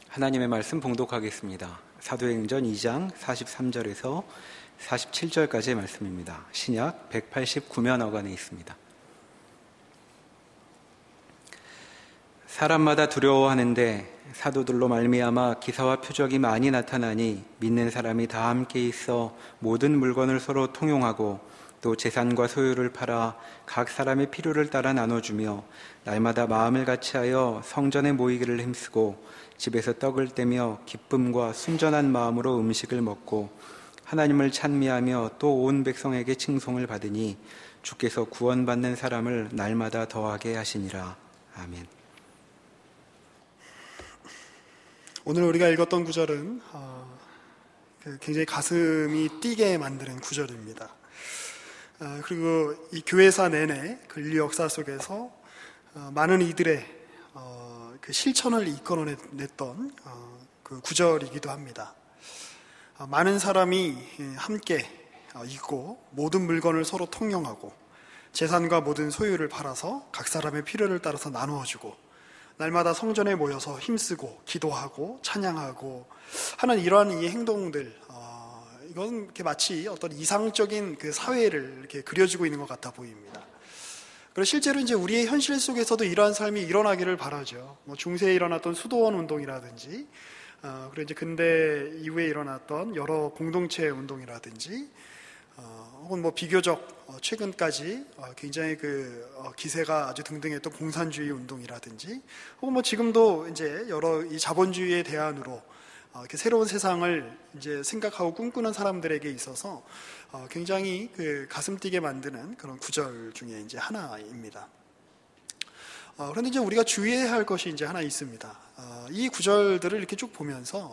하나님의 말씀 봉독하겠습니다. 사도행전 2장 43절에서 47절까지의 말씀입니다. 신약 189면 어간에 있습니다. 사람마다 두려워하는데 사도들로 말미암아 기사와 표적이 많이 나타나니 믿는 사람이 다 함께 있어 모든 물건을 서로 통용하고 또 재산과 소유를 팔아 각 사람의 필요를 따라 나눠주며 날마다 마음을 같이하여 성전에 모이기를 힘쓰고 집에서 떡을 떼며 기쁨과 순전한 마음으로 음식을 먹고 하나님을 찬미하며 또 온 백성에게 칭송을 받으니 주께서 구원받는 사람을 날마다 더하게 하시니라. 아멘. 오늘 우리가 읽었던 구절은 굉장히 가슴이 뛰게 만드는 구절입니다. 그리고 이 교회사 내내 그 인류 역사 속에서 많은 이들의 그 실천을 이끌어냈던 그 구절이기도 합니다. 많은 사람이 함께 있고 모든 물건을 서로 통용하고 재산과 모든 소유를 팔아서 각 사람의 필요를 따라서 나누어주고 날마다 성전에 모여서 힘쓰고 기도하고 찬양하고 하는 이러한 이 행동들, 이건 이렇게 마치 어떤 이상적인 그 사회를 이렇게 그려지고 있는 것 같아 보입니다. 그리고 실제로 이제 우리의 현실 속에서도 이러한 삶이 일어나기를 바라죠. 뭐 중세에 일어났던 수도원 운동이라든지, 그리고 이제 근대 이후에 일어났던 여러 공동체 운동이라든지, 혹은 뭐 비교적 최근까지 굉장히 기세가 아주 등등했던 공산주의 운동이라든지, 혹은 뭐 지금도 이제 여러 이 자본주의의 대안으로 이렇게 새로운 세상을 이제 생각하고 꿈꾸는 사람들에게 있어서 굉장히 그 가슴 뛰게 만드는 그런 구절 중에 이제 하나입니다. 그런데 이제 우리가 주의해야 할 것이 이제 하나 있습니다. 이 구절들을 이렇게 쭉 보면서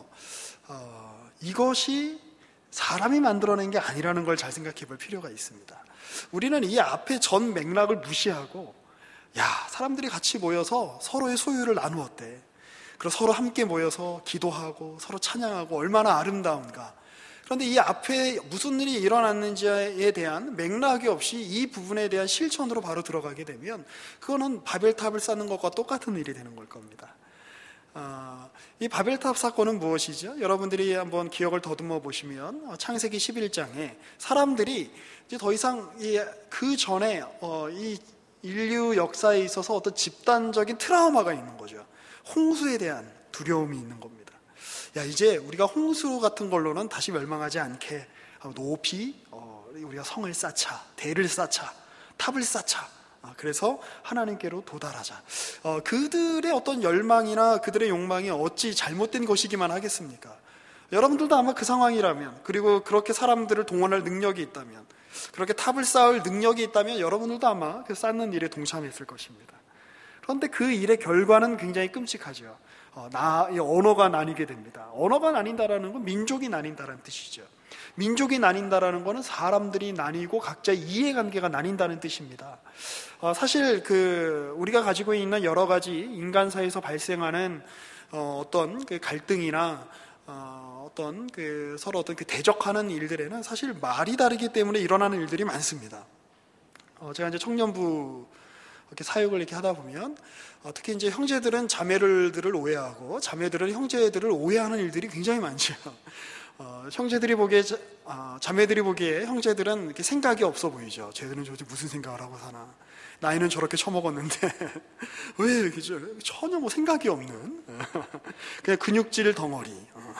이것이 사람이 만들어낸 게 아니라는 걸 잘 생각해 볼 필요가 있습니다. 우리는 이 앞에 전 맥락을 무시하고, 사람들이 같이 모여서 서로의 소유를 나누었대. 그리고 서로 함께 모여서 기도하고 서로 찬양하고 얼마나 아름다운가. 그런데 이 앞에 무슨 일이 일어났는지에 대한 맥락이 없이 이 부분에 대한 실천으로 바로 들어가게 되면 그거는 바벨탑을 쌓는 것과 똑같은 일이 되는 걸 겁니다. 이 바벨탑 사건은 무엇이죠? 여러분들이 한번 기억을 더듬어 보시면 창세기 11장에 사람들이 이제 더 이상 그 전에 이 인류 역사에 있어서 어떤 집단적인 트라우마가 있는 거죠. 홍수에 대한 두려움이 있는 겁니다. 이제 우리가 홍수 같은 걸로는 다시 멸망하지 않게 높이 우리가 성을 쌓자, 대를 쌓자, 탑을 쌓자. 그래서 하나님께로 도달하자. 그들의 어떤 열망이나 그들의 욕망이 어찌 잘못된 것이기만 하겠습니까? 여러분들도 아마 그 상황이라면, 그리고 그렇게 사람들을 동원할 능력이 있다면, 그렇게 탑을 쌓을 능력이 있다면 여러분들도 아마 그 쌓는 일에 동참했을 것입니다. 그런데 그 일의 결과는 굉장히 끔찍하죠. 언어가 나뉘게 됩니다. 언어가 나뉜다라는 건 민족이 나뉜다는 뜻이죠. 민족이 나뉜다라는 것은 사람들이 나뉘고 각자의 이해관계가 나뉜다는 뜻입니다. 사실 우리가 가지고 있는 여러 가지 인간사에서 발생하는 어떤 그 갈등이나 서로 대적하는 일들에는 사실 말이 다르기 때문에 일어나는 일들이 많습니다. 제가 이제 청년부 이렇게 사역을 이렇게 하다 보면 특히 이제 형제들은 자매들을 오해하고 자매들은 형제들을 오해하는 일들이 굉장히 많죠. 형제들이 보기에 자매들이 보기에 형제들은 이렇게 생각이 없어 보이죠. 쟤들은 도대체 무슨 생각을 하고 사나. 나이는 저렇게 처먹었는데 왜 이렇게 전혀 뭐 생각이 없는 그냥 근육질 덩어리,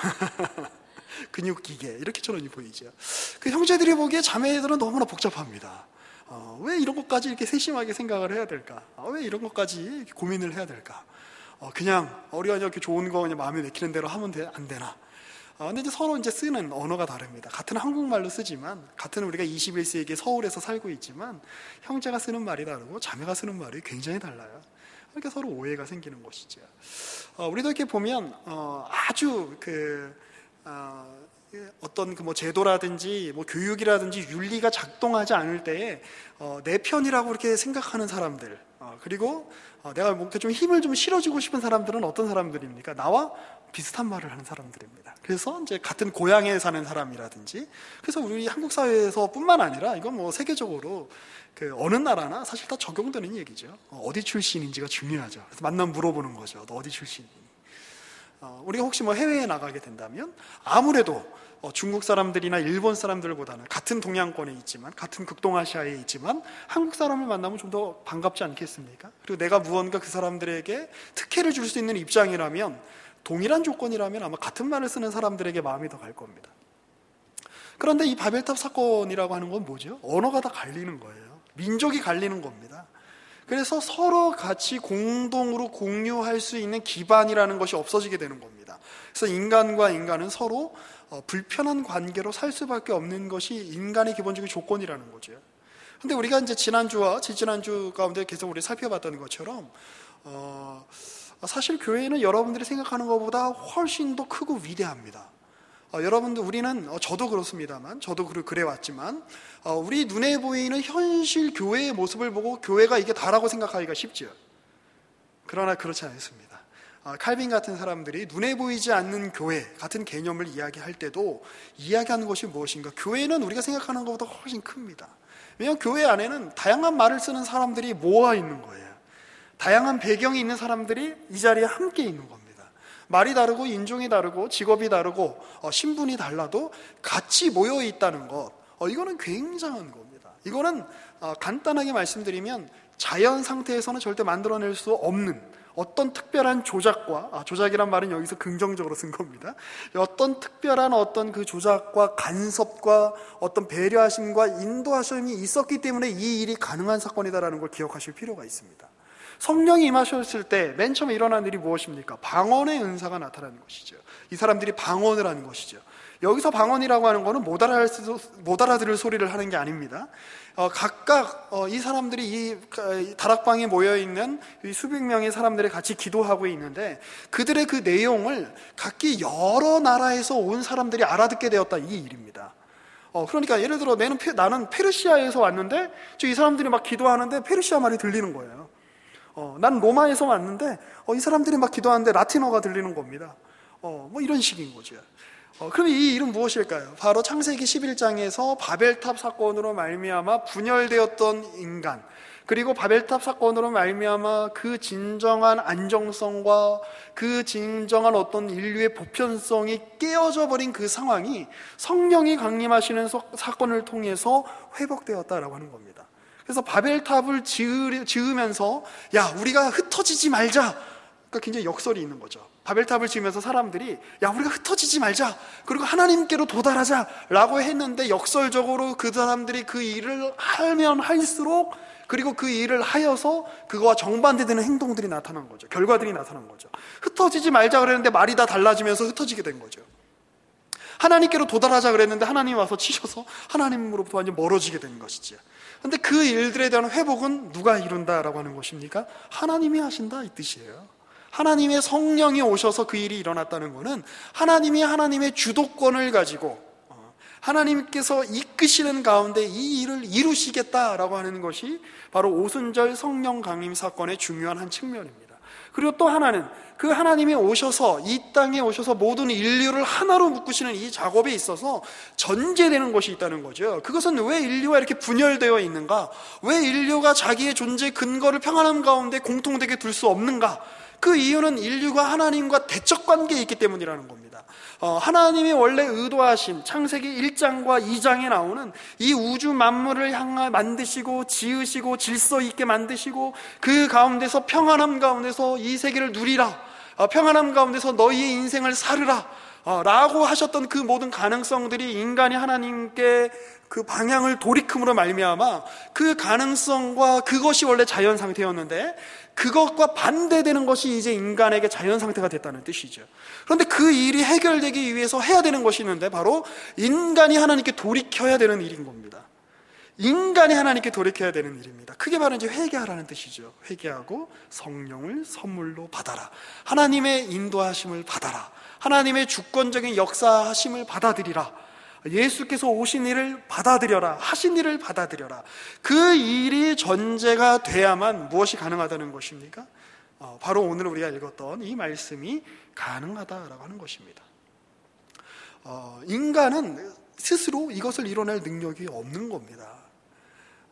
근육기계 이렇게처럼 보이죠. 그 형제들이 보기에 자매들은 너무나 복잡합니다. 왜 이런 것까지 이렇게 세심하게 생각을 해야 될까? 왜 이런 것까지 이렇게 고민을 해야 될까? 그냥 우리가 이렇게 좋은 거 그냥 마음에 내키는 대로 하면 안 되나? 근데 이제 서로 이제 쓰는 언어가 다릅니다. 같은 한국말로 쓰지만, 같은 우리가 21세기에 서울에서 살고 있지만, 형제가 쓰는 말이 다르고 자매가 쓰는 말이 굉장히 달라요. 그러니까 서로 오해가 생기는 것이죠. 우리도 이렇게 보면, 아주 어떤 뭐 제도라든지 뭐 교육이라든지 윤리가 작동하지 않을 때에 내 편이라고 이렇게 생각하는 사람들, 그리고 내가 뭔가 좀 힘을 좀 실어주고 싶은 사람들은 어떤 사람들입니까? 나와 비슷한 말을 하는 사람들입니다. 그래서 이제 같은 고향에 사는 사람이라든지, 그래서 우리 한국 사회에서 뿐만 아니라 이건 뭐 세계적으로 어느 나라나 사실 다 적용되는 얘기죠. 어디 출신인지가 중요하죠. 그래서 만나면 물어보는 거죠. 너 어디 출신이니? 우리가 혹시 해외에 나가게 된다면 아무래도 중국 사람들이나 일본 사람들보다는 같은 동양권에 있지만, 같은 극동아시아에 있지만 한국 사람을 만나면 좀 더 반갑지 않겠습니까? 그리고 내가 무언가 그 사람들에게 특혜를 줄 수 있는 입장이라면, 동일한 조건이라면 아마 같은 말을 쓰는 사람들에게 마음이 더 갈 겁니다. 그런데 이 바벨탑 사건이라고 하는 건 뭐죠? 언어가 다 갈리는 거예요. 민족이 갈리는 겁니다. 그래서 서로 같이 공동으로 공유할 수 있는 기반이라는 것이 없어지게 되는 겁니다. 그래서 인간과 인간은 서로 불편한 관계로 살 수밖에 없는 것이 인간의 기본적인 조건이라는 거죠. 근데 우리가 이제 지난주와 지지난주 가운데 계속 우리 살펴봤던 것처럼 사실 교회는 여러분들이 생각하는 것보다 훨씬 더 크고 위대합니다. 여러분들, 우리는 저도 그렇습니다만, 저도 그래왔지만 우리 눈에 보이는 현실 교회의 모습을 보고 교회가 이게 다라고 생각하기가 쉽죠. 그러나 그렇지 않습니다. 칼빈 같은 사람들이 눈에 보이지 않는 교회 같은 개념을 이야기할 때도 이야기하는 것이 무엇인가? 교회는 우리가 생각하는 것보다 훨씬 큽니다. 왜냐하면 교회 안에는 다양한 말을 쓰는 사람들이 모아 있는 거예요. 다양한 배경이 있는 사람들이 이 자리에 함께 있는 겁니다. 말이 다르고 인종이 다르고 직업이 다르고 신분이 달라도 같이 모여 있다는 것, 이거는 굉장한 겁니다. 이거는 간단하게 말씀드리면 자연 상태에서는 절대 만들어낼 수 없는 어떤 특별한 조작과, 조작이란 말은 여기서 긍정적으로 쓴 겁니다. 어떤 특별한 어떤 그 조작과 간섭과 어떤 배려하심과 인도하심이 있었기 때문에 이 일이 가능한 사건이다라는 걸 기억하실 필요가 있습니다. 성령이 임하셨을 때 맨 처음에 일어난 일이 무엇입니까? 방언의 은사가 나타나는 것이죠. 이 사람들이 방언을 하는 것이죠. 여기서 방언이라고 하는 것은 못 알아들을 소리를 하는 게 아닙니다. 각각 이 사람들이 이 다락방에 모여있는 수백 명의 사람들이 같이 기도하고 있는데 그들의 그 내용을 각기 여러 나라에서 온 사람들이 알아듣게 되었다, 이 일입니다. 그러니까 예를 들어 나는 페르시아에서 왔는데 이 사람들이 막 기도하는데 페르시아 말이 들리는 거예요. 난 로마에서 왔는데 이 사람들이 막 기도하는데 라틴어가 들리는 겁니다. 이런 식인 거죠. 그럼 이 일은 무엇일까요? 바로 창세기 11장에서 바벨탑 사건으로 말미암아 분열되었던 인간, 그리고 바벨탑 사건으로 말미암아 그 진정한 안정성과 그 진정한 어떤 인류의 보편성이 깨어져 버린 그 상황이 성령이 강림하시는 사건을 통해서 회복되었다라고 하는 겁니다. 그래서 바벨탑을 지으면서 야, 우리가 흩어지지 말자, 그러니까 굉장히 역설이 있는 거죠. 바벨탑을 지으면서 사람들이 야, 우리가 흩어지지 말자, 그리고 하나님께로 도달하자 라고 했는데 역설적으로 그 사람들이 그 일을 하면 할수록, 그리고 그 일을 하여서 그거와 정반대되는 행동들이 나타난 거죠. 결과들이 나타난 거죠. 흩어지지 말자 그랬는데 말이 다 달라지면서 흩어지게 된 거죠. 하나님께로 도달하자 그랬는데 하나님이 와서 치셔서 하나님으로부터 완전 멀어지게 된 것이죠. 그런데 그 일들에 대한 회복은 누가 이룬다라고 하는 것입니까? 하나님이 하신다, 이 뜻이에요. 하나님의 성령이 오셔서 그 일이 일어났다는 것은 하나님이 하나님의 주도권을 가지고 하나님께서 이끄시는 가운데 이 일을 이루시겠다라고 하는 것이 바로 오순절 성령 강림 사건의 중요한 한 측면입니다. 그리고 또 하나는 그 하나님이 오셔서 이 땅에 오셔서 모든 인류를 하나로 묶으시는 이 작업에 있어서 전제되는 것이 있다는 거죠. 그것은 왜 인류가 이렇게 분열되어 있는가? 왜 인류가 자기의 존재 근거를 평안함 가운데 공통되게 둘 수 없는가? 그 이유는 인류가 하나님과 대척 관계에 있기 때문이라는 겁니다. 하나님이 원래 의도하신 창세기 1장과 2장에 나오는 이 우주 만물을 향해 만드시고 지으시고 질서 있게 만드시고 그 가운데서 평안함 가운데서 이 세계를 누리라, 평안함 가운데서 너희의 인생을 살으라 라고 하셨던 그 모든 가능성들이 인간이 하나님께 그 방향을 돌이킴으로 말미암아 그 가능성과 그것이 원래 자연 상태였는데 그것과 반대되는 것이 이제 인간에게 자연 상태가 됐다는 뜻이죠. 그런데 그 일이 해결되기 위해서 해야 되는 것이 있는데 바로 인간이 하나님께 돌이켜야 되는 일인 겁니다. 인간이 하나님께 돌이켜야 되는 일입니다. 그게 바로 이제 회개하라는 뜻이죠. 회개하고 성령을 선물로 받아라. 하나님의 인도하심을 받아라. 하나님의 주권적인 역사하심을 받아들이라. 예수께서 오신 일을 받아들여라. 하신 일을 받아들여라. 그 일이 전제가 돼야만 무엇이 가능하다는 것입니까? 바로 오늘 우리가 읽었던 이 말씀이 가능하다라고 하는 것입니다. 인간은 스스로 이것을 이뤄낼 능력이 없는 겁니다.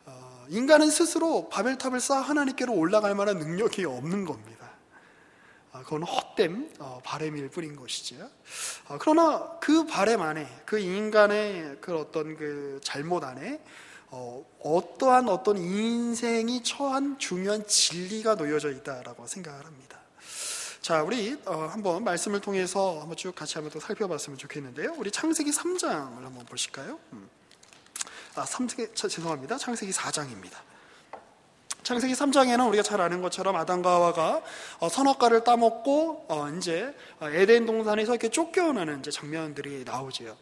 인간은 스스로 바벨탑을 쌓아 하나님께로 올라갈 만한 능력이 없는 겁니다. 그건 헛된 바램일 뿐인 것이죠. 그러나 그 바램 안에, 그 인간의 그 어떤 그 잘못 안에 어떠한 어떤 인생이 처한 중요한 진리가 놓여져 있다라고 생각을 합니다. 자, 우리 한번 말씀을 통해서 한번 쭉 같이 한번 또 살펴봤으면 좋겠는데요. 우리 창세기 3장을 한번 보실까요? 창세기 4장입니다. 창세기 3장에는 우리가 잘 아는 것처럼 아담과 하와가 선악과를 따먹고 이제 에덴 동산에서 이렇게 쫓겨나는 이제 장면들이 나오죠.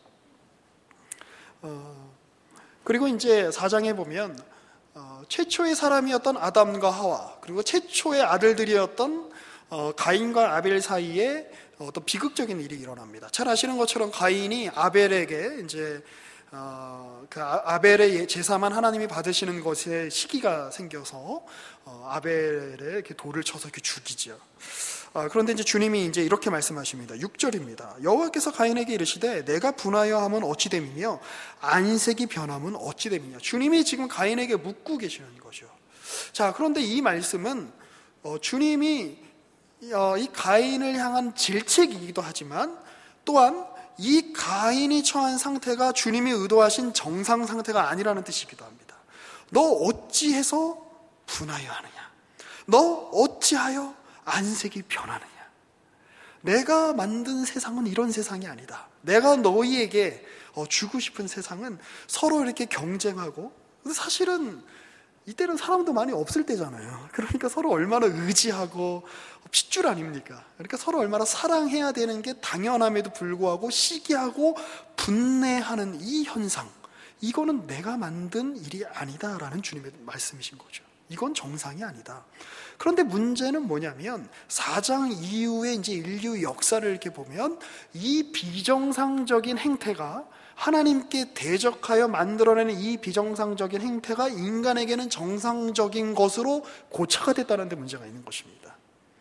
그리고 이제 4장에 보면 최초의 사람이었던 아담과 하와, 그리고 최초의 아들들이었던 가인과 아벨 사이에 어떤 비극적인 일이 일어납니다. 잘 아시는 것처럼 가인이 아벨에게 이제 그 아벨의 제사만 하나님이 받으시는 것에 시기가 생겨서 아벨에 이렇게 돌을 쳐서 이렇게 죽이죠. 그런데 이제 주님이 이제 이렇게 말씀하십니다. 6절입니다. 여호와께서 가인에게 이르시되 내가 분하여 함은 어찌 됨이며 안색이 변함은 어찌 됨이냐. 주님이 지금 가인에게 묻고 계시는 거죠. 자, 그런데 이 말씀은 주님이 이 가인을 향한 질책이기도 하지만 또한 이 가인이 처한 상태가 주님이 의도하신 정상 상태가 아니라는 뜻이기도 합니다. 너 어찌해서 분하여 하느냐? 너 어찌하여 안색이 변하느냐? 내가 만든 세상은 이런 세상이 아니다. 내가 너희에게 주고 싶은 세상은 서로 이렇게 경쟁하고, 근데 사실은 이때는 사람도 많이 없을 때잖아요. 그러니까 서로 얼마나 의지하고 핏줄 아닙니까? 그러니까 서로 얼마나 사랑해야 되는 게 당연함에도 불구하고 시기하고 분내하는 이 현상, 이거는 내가 만든 일이 아니다라는 주님의 말씀이신 거죠. 이건 정상이 아니다. 그런데 문제는 뭐냐면 4장 이후에 이제 인류 역사를 이렇게 보면 이 비정상적인 행태가, 하나님께 대적하여 만들어내는 이 비정상적인 행태가 인간에게는 정상적인 것으로 고차가 됐다는 데 문제가 있는 것입니다.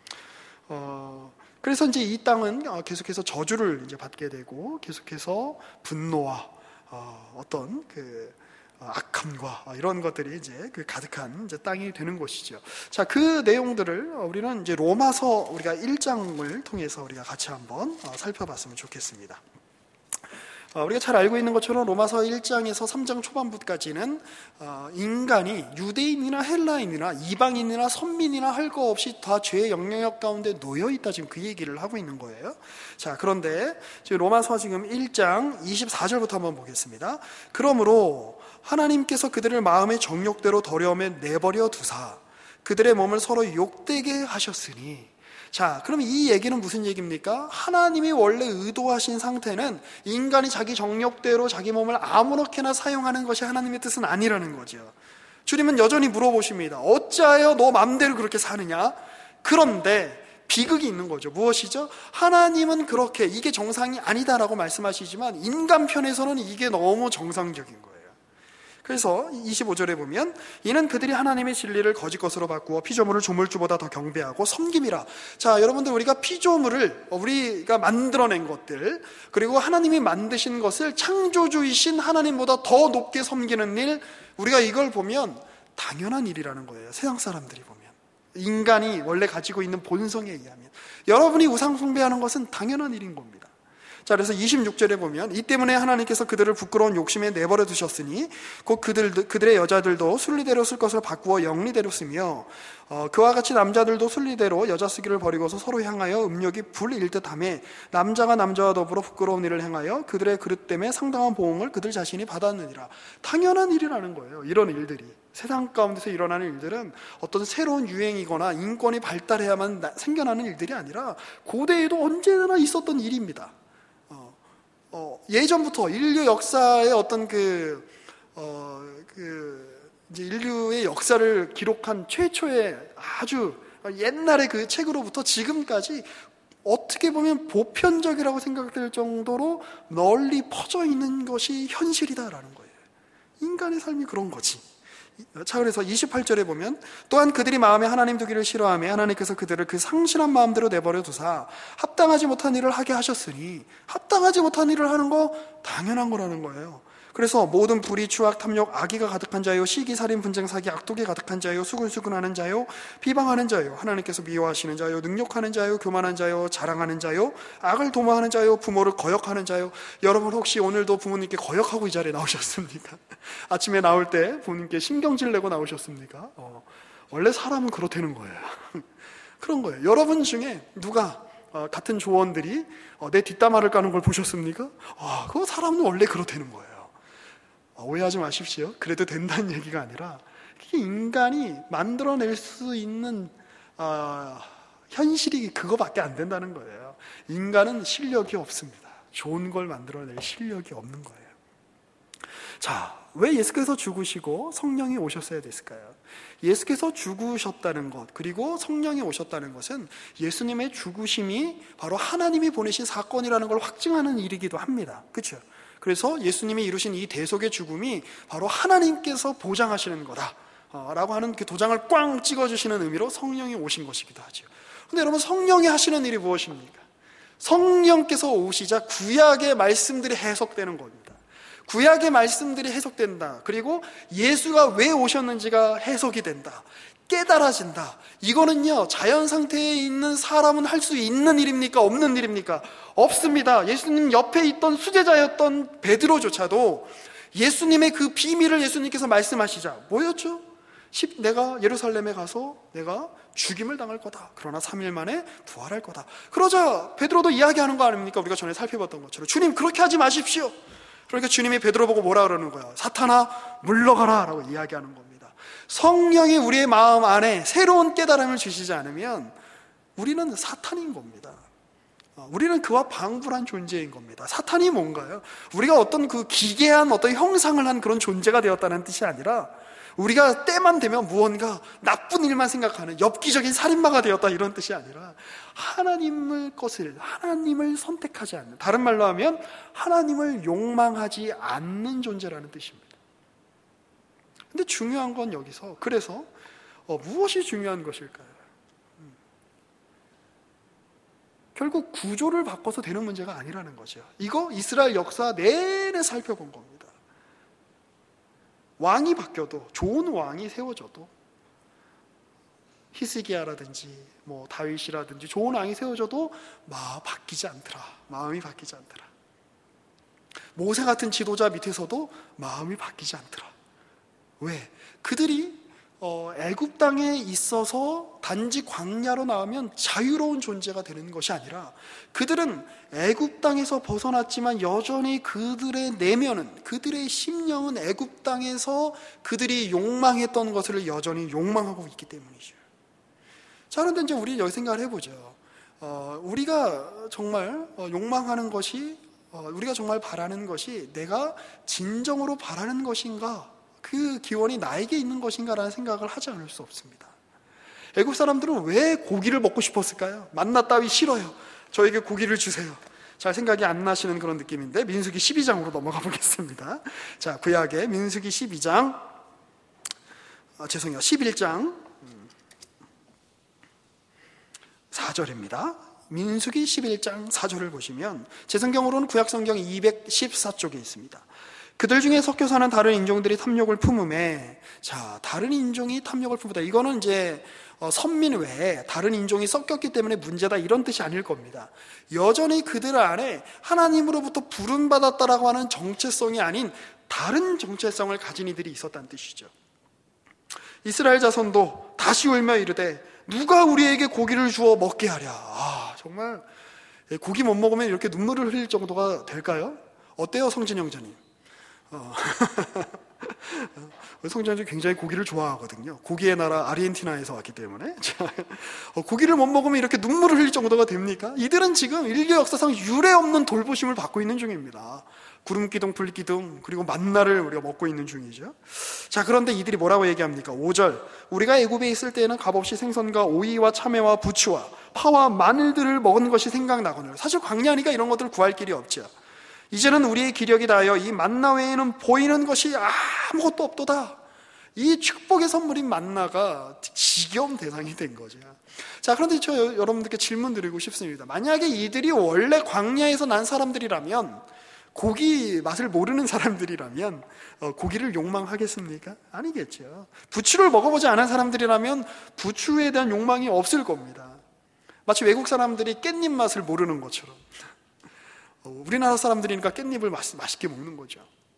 그래서 이제 이 땅은 계속해서 저주를 이제 받게 되고 계속해서 분노와 어떤 그 악함과 이런 것들이 이제 그 가득한 이제 땅이 되는 것이죠. 자, 그 내용들을 우리는 이제 로마서 우리가 1장을 통해서 우리가 같이 한번 살펴봤으면 좋겠습니다. 우리가 잘 알고 있는 것처럼 로마서 1장에서 3장 초반부까지는 인간이 유대인이나 헬라인이나 이방인이나 선민이나 할 거 없이 다 죄의 영향력 가운데 놓여있다, 지금 그 얘기를 하고 있는 거예요. 자, 그런데 지금 로마서 지금 1장 24절부터 한번 보겠습니다. 그러므로 하나님께서 그들을 마음의 정욕대로 더러움에 내버려 두사 그들의 몸을 서로 욕되게 하셨으니, 자, 그럼 이 얘기는 무슨 얘기입니까? 하나님이 원래 의도하신 상태는 인간이 자기 정욕대로 자기 몸을 아무렇게나 사용하는 것이 하나님의 뜻은 아니라는 거죠. 주님은 여전히 물어보십니다. 어찌하여 너 맘대로 그렇게 사느냐? 그런데 비극이 있는 거죠. 무엇이죠? 하나님은 그렇게 이게 정상이 아니다라고 말씀하시지만 인간 편에서는 이게 너무 정상적인 거예요. 그래서 25절에 보면 이는 그들이 하나님의 진리를 거짓 것으로 바꾸어 피조물을 조물주보다 더 경배하고 섬김이라. 자, 여러분들, 우리가 피조물을 우리가 만들어낸 것들, 그리고 하나님이 만드신 것을 창조주이신 하나님보다 더 높게 섬기는 일, 우리가 이걸 보면 당연한 일이라는 거예요. 세상 사람들이 보면, 인간이 원래 가지고 있는 본성에 의하면 여러분이 우상 숭배하는 것은 당연한 일인 겁니다. 자, 그래서 26절에 보면 이 때문에 하나님께서 그들을 부끄러운 욕심에 내버려 두셨으니 곧 그들의 여자들도 순리대로 쓸 것을 바꾸어 영리대로 쓰며 그와 같이 남자들도 순리대로 여자 쓰기를 버리고서 서로 향하여 음욕이 불일듯하며 남자가 남자와 더불어 부끄러운 일을 행하여 그들의 그릇 때문에 상당한 보응을 그들 자신이 받았느니라. 당연한 일이라는 거예요. 이런 일들이 세상 가운데서 일어나는 일들은 어떤 새로운 유행이거나 인권이 발달해야만 생겨나는 일들이 아니라 고대에도 언제나 있었던 일입니다. 예전부터 인류 역사의 어떤 이제 인류의 역사를 기록한 최초의 아주 옛날의 그 책으로부터 지금까지 어떻게 보면 보편적이라고 생각될 정도로 널리 퍼져 있는 것이 현실이다라는 거예요. 인간의 삶이 그런 거지. 자, 그래서 28절에 보면 또한 그들이 마음에 하나님 두기를 싫어하며 하나님께서 그들을 그 상실한 마음대로 내버려 두사 합당하지 못한 일을 하게 하셨으니, 합당하지 못한 일을 하는 거 당연한 거라는 거예요. 그래서 모든 불의, 추악, 탐욕, 악의가 가득한 자요, 시기, 살인, 분쟁, 사기, 악독이 가득한 자요, 수근수근하는 자요, 비방하는 자요, 하나님께서 미워하시는 자요, 능욕하는 자요, 교만한 자요, 자랑하는 자요, 악을 도모하는 자요, 부모를 거역하는 자요. 여러분 혹시 오늘도 부모님께 거역하고 이 자리에 나오셨습니까? 아침에 나올 때 부모님께 신경질 내고 나오셨습니까? 원래 사람은 그렇다는 거예요. 그런 거예요. 여러분 중에 누가 같은 조원들이 내 뒷담화를 까는 걸 보셨습니까? 그거 사람은 원래 그렇다는 거예요. 오해하지 마십시오. 그래도 된다는 얘기가 아니라 인간이 만들어낼 수 있는 현실이 그거밖에 안 된다는 거예요. 인간은 실력이 없습니다. 좋은 걸 만들어낼 실력이 없는 거예요. 자, 왜 예수께서 죽으시고 성령이 오셨어야 됐을까요? 예수께서 죽으셨다는 것, 그리고 성령이 오셨다는 것은 예수님의 죽으심이 바로 하나님이 보내신 사건이라는 걸 확증하는 일이기도 합니다. 그렇죠? 그래서 예수님이 이루신 이 대속의 죽음이 바로 하나님께서 보장하시는 거다 라고 하는 그 도장을 꽝 찍어주시는 의미로 성령이 오신 것이기도 하죠. 근데 여러분, 성령이 하시는 일이 무엇입니까? 성령께서 오시자 구약의 말씀들이 해석되는 겁니다. 구약의 말씀들이 해석된다. 그리고 예수가 왜 오셨는지가 해석이 된다. 깨달아진다. 이거는요, 자연 상태에 있는 사람은 할 수 있는 일입니까? 없는 일입니까? 없습니다. 예수님 옆에 있던 수제자였던 베드로조차도 예수님의 그 비밀을 예수님께서 말씀하시자 뭐였죠? 내가 예루살렘에 가서 내가 죽임을 당할 거다. 그러나 3일 만에 부활할 거다. 그러자 베드로도 이야기하는 거 아닙니까? 우리가 전에 살펴봤던 것처럼 주님 그렇게 하지 마십시오. 그러니까 주님이 베드로 보고 뭐라 그러는 거야? 사탄아 물러가라 라고 이야기하는 겁니다. 성령이 우리의 마음 안에 새로운 깨달음을 주시지 않으면 우리는 사탄인 겁니다. 우리는 그와 방불한 존재인 겁니다. 사탄이 뭔가요? 우리가 어떤 그 기괴한 어떤 형상을 한 그런 존재가 되었다는 뜻이 아니라 우리가 때만 되면 무언가 나쁜 일만 생각하는 엽기적인 살인마가 되었다 이런 뜻이 아니라 하나님을 선택하지 않는, 다른 말로 하면 하나님을 욕망하지 않는 존재라는 뜻입니다. 근데 중요한 건 여기서 그래서 무엇이 중요한 것일까요? 결국 구조를 바꿔서 되는 문제가 아니라는 거죠. 이거 이스라엘 역사 내내 살펴본 겁니다. 왕이 바뀌어도, 좋은 왕이 세워져도, 히스기야라든지 다윗이라든지 좋은 왕이 세워져도 마음이 바뀌지 않더라. 모세 같은 지도자 밑에서도 마음이 바뀌지 않더라. 왜? 그들이 애굽 땅에 있어서 단지 광야로 나오면 자유로운 존재가 되는 것이 아니라 그들은 애굽 땅에서 벗어났지만 여전히 그들의 내면은, 그들의 심령은 애굽 땅에서 그들이 욕망했던 것을 여전히 욕망하고 있기 때문이죠. 자, 그런데 이제 우리 여기 생각을 해보죠. 우리가 정말 욕망하는 것이, 우리가 정말 바라는 것이 내가 진정으로 바라는 것인가, 그 기원이 나에게 있는 것인가라는 생각을 하지 않을 수 없습니다. 애굽 사람들은 왜 고기를 먹고 싶었을까요? 만나 따위 싫어요. 저에게 고기를 주세요. 잘 생각이 안 나시는 그런 느낌인데 민수기 12장으로 넘어가 보겠습니다. 자, 구약의 민수기 11장 4절입니다. 민수기 11장 4절을 보시면 제 성경으로는 구약 성경 214쪽에 있습니다. 그들 중에 섞여 사는 다른 인종들이 탐욕을 품음에, 자, 다른 인종이 탐욕을 품다. 이거는 이제 선민 외에 다른 인종이 섞였기 때문에 문제다 이런 뜻이 아닐 겁니다. 여전히 그들 안에 하나님으로부터 부름받았다라고 하는 정체성이 아닌 다른 정체성을 가진 이들이 있었다는 뜻이죠. 이스라엘 자손도 다시 울며 이르되 누가 우리에게 고기를 주어 먹게 하랴. 정말 고기 못 먹으면 이렇게 눈물을 흘릴 정도가 될까요? 어때요, 성진 형제님? 성전이 굉장히 고기를 좋아하거든요. 고기의 나라 아르헨티나에서 왔기 때문에 고기를 못 먹으면 이렇게 눈물을 흘릴 정도가 됩니까? 이들은 지금 인류 역사상 유례 없는 돌보심을 받고 있는 중입니다. 구름기둥, 불기둥, 그리고 만나를 우리가 먹고 있는 중이죠. 자, 그런데 이들이 뭐라고 얘기합니까? 5절, 우리가 애굽에 있을 때에는 값없이 생선과 오이와 참외와 부추와 파와 마늘들을 먹은 것이 생각나거든요. 사실 광야니까 이런 것들을 구할 길이 없죠. 이제는 우리의 기력이 다하여 이 만나 외에는 보이는 것이 아무것도 없도다. 이 축복의 선물인 만나가 지겨운 대상이 된 거죠. 자, 그런데 저 여러분들께 질문 드리고 싶습니다. 만약에 이들이 원래 광야에서 난 사람들이라면 고기 맛을 모르는 사람들이라면 고기를 욕망하겠습니까? 아니겠죠. 부추를 먹어보지 않은 사람들이라면 부추에 대한 욕망이 없을 겁니다. 마치 외국 사람들이 깻잎 맛을 모르는 것처럼 우리나라 사람들이니까 깻잎을 맛있게 먹는 거죠.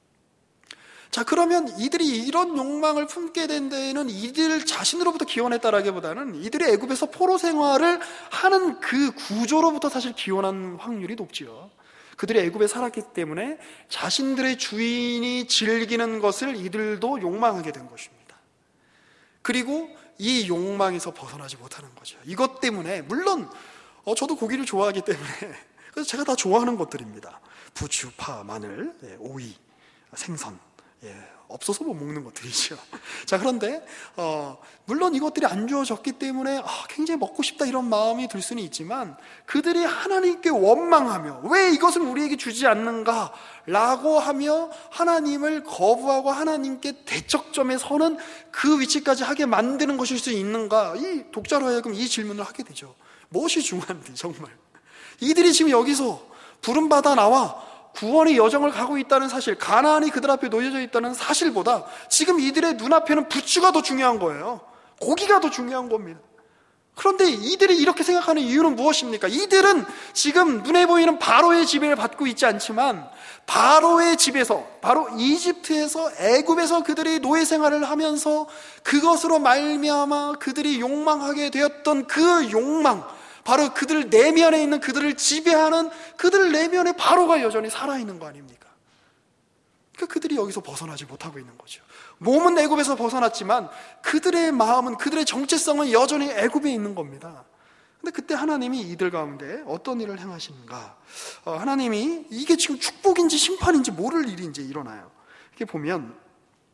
자, 그러면 이들이 이런 욕망을 품게 된 데에는 이들 자신으로부터 기원했다라기보다는 이들이 애굽에서 포로 생활을 하는 그 구조로부터 사실 기원한 확률이 높지요. 그들이 애굽에 살았기 때문에 자신들의 주인이 즐기는 것을 이들도 욕망하게 된 것입니다. 그리고 이 욕망에서 벗어나지 못하는 거죠. 이것 때문에 물론 저도 고기를 좋아하기 때문에 그래서 제가 다 좋아하는 것들입니다. 부추, 파, 마늘, 오이, 생선, 없어서 못 먹는 것들이죠. 자, 그런데 물론 이것들이 안 주어졌기 때문에 굉장히 먹고 싶다 이런 마음이 들 수는 있지만 그들이 하나님께 원망하며 왜 이것을 우리에게 주지 않는가 라고 하며 하나님을 거부하고 하나님께 대척점에 서는 그 위치까지 하게 만드는 것일 수 있는가, 이 독자로 하여금 이 질문을 하게 되죠. 무엇이 중요한데 정말 이들이 지금 여기서 부름받아 나와 구원의 여정을 가고 있다는 사실, 가나안이 그들 앞에 놓여져 있다는 사실보다 지금 이들의 눈앞에는 부추가 더 중요한 거예요. 고기가 더 중요한 겁니다. 그런데 이들이 이렇게 생각하는 이유는 무엇입니까? 이들은 지금 눈에 보이는 바로의 지배를 받고 있지 않지만 바로의 집에서, 바로 이집트에서, 애굽에서 그들이 노예 생활을 하면서 그것으로 말미암아 그들이 욕망하게 되었던 그 욕망, 바로 그들 내면에 있는 그들을 지배하는 그들 내면에 바로가 여전히 살아있는 거 아닙니까? 그러니까 그들이 여기서 벗어나지 못하고 있는 거죠. 몸은 애굽에서 벗어났지만 그들의 마음은, 그들의 정체성은 여전히 애굽에 있는 겁니다. 근데 그때 하나님이 이들 가운데 어떤 일을 행하시는가? 하나님이 이게 지금 축복인지 심판인지 모를 일인지 일어나요. 이렇게 보면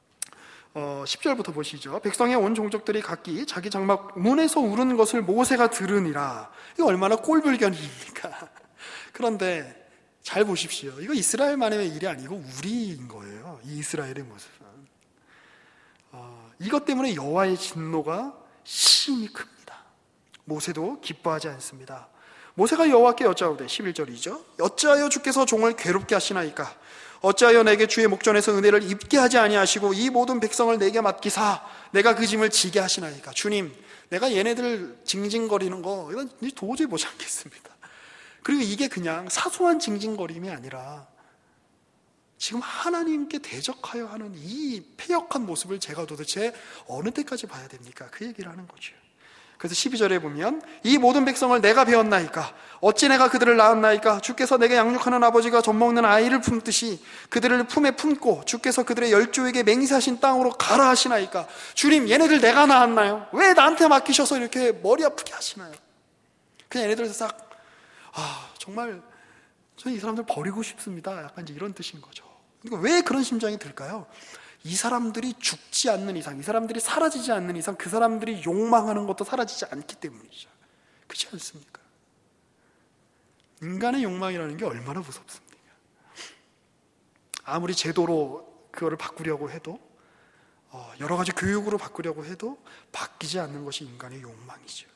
10절부터 보시죠. 백성의 온 종족들이 각기 자기 장막 문에서 우는 것을 모세가 들으니라. 이거 얼마나 꼴불견입니까? 그런데 잘 보십시오. 이거 이스라엘만의 일이 아니고 우리인 거예요. 이 이스라엘의 모습은. 이것 때문에 여호와의 진노가 심히 큽니다. 모세도 기뻐하지 않습니다. 모세가 여호와께 여짜오되, 11절이죠. 어찌하여 주께서 종을 괴롭게 하시나이까? 어찌하여 내게 주의 목전에서 은혜를 입게 하지 아니하시고 이 모든 백성을 내게 맡기사 내가 그 짐을 지게 하시나이까? 주님, 내가 얘네들 징징거리는 거 이건 도저히 못 참겠습니다. 그리고 이게 그냥 사소한 징징거림이 아니라 지금 하나님께 대적하여 하는 이 패역한 모습을 제가 도대체 어느 때까지 봐야 됩니까? 그 얘기를 하는 거죠. 그래서 12절에 보면 이 모든 백성을 내가 배웠나이까? 어찌 내가 그들을 낳았나이까? 주께서 내게 양육하는 아버지가 젖먹는 아이를 품듯이 그들을 품에 품고 주께서 그들의 열조에게 맹세하신 땅으로 가라 하시나이까? 주님, 얘네들 내가 낳았나요? 왜 나한테 맡기셔서 이렇게 머리 아프게 하시나요? 그냥 얘네들 싹 정말 저는 이 사람들 버리고 싶습니다. 약간 이제 이런 뜻인 거죠. 그러니까 왜 그런 심정이 들까요? 이 사람들이 죽지 않는 이상, 이 사람들이 사라지지 않는 이상 그 사람들이 욕망하는 것도 사라지지 않기 때문이죠. 그렇지 않습니까? 인간의 욕망이라는 게 얼마나 무섭습니까? 아무리 제도로 그거를 바꾸려고 해도 여러 가지 교육으로 바꾸려고 해도 바뀌지 않는 것이 인간의 욕망이죠.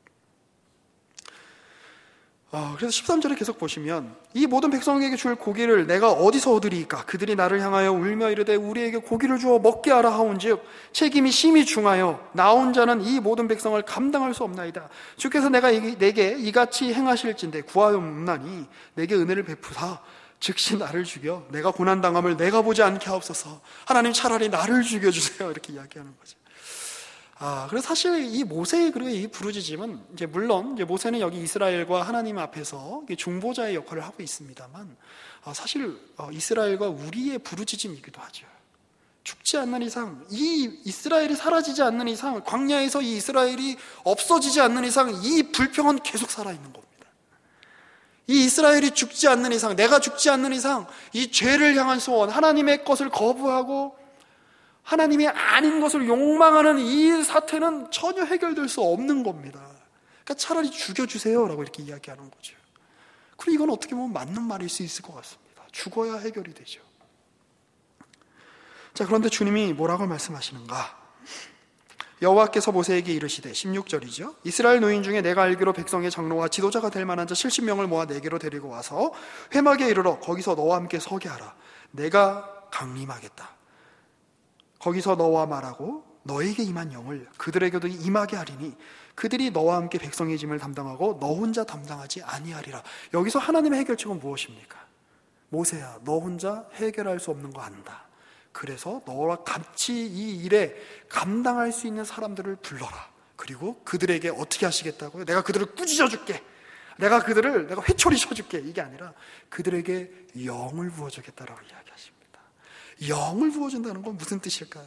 그래서 13절에 계속 보시면 이 모든 백성에게 줄 고기를 내가 어디서 얻으리이까? 그들이 나를 향하여 울며 이르되 우리에게 고기를 주어 먹게 하라 하온즉 책임이 심히 중하여 나 혼자는 이 모든 백성을 감당할 수 없나이다. 주께서 내게 이같이 행하실진대 구하옵나니 내게 은혜를 베푸사 즉시 나를 죽여 내가 고난당함을 내가 보지 않게 하옵소서. 하나님, 차라리 나를 죽여주세요. 이렇게 이야기하는 거죠. 그래서 사실 이 모세 그리고 이 부르짖음은 물론 모세는 여기 이스라엘과 하나님 앞에서 중보자의 역할을 하고 있습니다만 사실 이스라엘과 우리의 부르짖음이기도 하죠. 죽지 않는 이상, 이 이스라엘이 사라지지 않는 이상, 광야에서 이 이스라엘이 없어지지 않는 이상 이 불평은 계속 살아있는 겁니다. 이 이스라엘이 죽지 않는 이상, 내가 죽지 않는 이상 이 죄를 향한 소원, 하나님의 것을 거부하고 하나님이 아닌 것을 욕망하는 이 사태는 전혀 해결될 수 없는 겁니다. 그러니까 차라리 죽여주세요 라고 이렇게 이야기하는 거죠. 그리고 이건 어떻게 보면 맞는 말일 수 있을 것 같습니다. 죽어야 해결이 되죠. 자, 그런데 주님이 뭐라고 말씀하시는가? 여호와께서 모세에게 이르시되 16절이죠. 이스라엘 노인 중에 내가 알기로 백성의 장로와 지도자가 될 만한 자 70명을 모아 내게로 데리고 와서 회막에 이르러 거기서 너와 함께 서게 하라. 내가 강림하겠다. 거기서 너와 말하고 너에게 임한 영을 그들에게도 임하게 하리니 그들이 너와 함께 백성의 짐을 담당하고 너 혼자 담당하지 아니하리라. 여기서 하나님의 해결책은 무엇입니까? 모세야, 너 혼자 해결할 수 없는 거 안다. 그래서 너와 같이 이 일에 감당할 수 있는 사람들을 불러라. 그리고 그들에게 어떻게 하시겠다고요? 내가 그들을 꾸짖어 줄게. 내가 회초리 쳐줄게. 이게 아니라 그들에게 영을 부어주겠다라고 이야기하십니다. 영을 부어준다는 건 무슨 뜻일까요?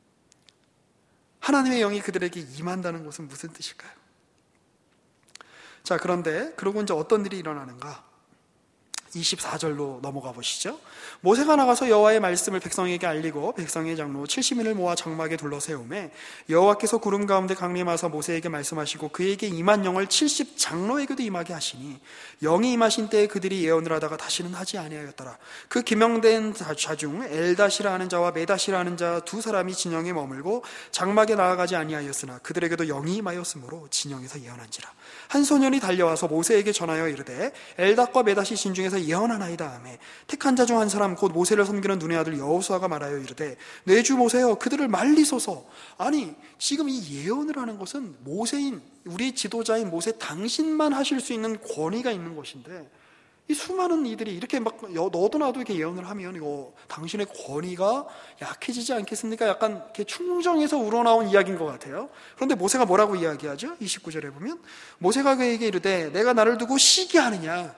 하나님의 영이 그들에게 임한다는 것은 무슨 뜻일까요? 자, 그런데 그러고 이제 어떤 일이 일어나는가? 24절로 넘어가 보시죠. 모세가 나가서 여호와의 말씀을 백성에게 알리고 백성의 장로 70인을 모아 장막에 둘러 세우매 여호와께서 구름 가운데 강림하사 모세에게 말씀하시고 그에게 임한 영을 70장로에게도 임하게 하시니 영이 임하신 때에 그들이 예언을 하다가 다시는 하지 아니하였더라. 그 기명된 자 중 엘다시라 하는 자와 메다시라 하는 자 두 사람이 진영에 머물고 장막에 나아가지 아니하였으나 그들에게도 영이 임하였으므로 진영에서 예언한지라. 한 소년이 달려와서 모세에게 전하여 이르되 엘닷과 메다시 진중에서 예언하나이다 하매 택한 자 중 한 사람 곧 모세를 섬기는 눈의 아들 여호수아가 말하여 이르되 내 주 모세여 그들을 말리소서. 아니, 지금 이 예언을 하는 것은 모세인 우리 지도자인 모세 당신만 하실 수 있는 권위가 있는 것인데 이 수많은 이들이 이렇게 막 너도 나도 이렇게 예언을 하면 이거 당신의 권위가 약해지지 않겠습니까? 약간 이렇게 충정에서 우러나온 이야기인 것 같아요. 그런데 모세가 뭐라고 이야기하죠? 29절에 보면 모세가 그에게 이르되 내가 나를 두고 시기하느냐?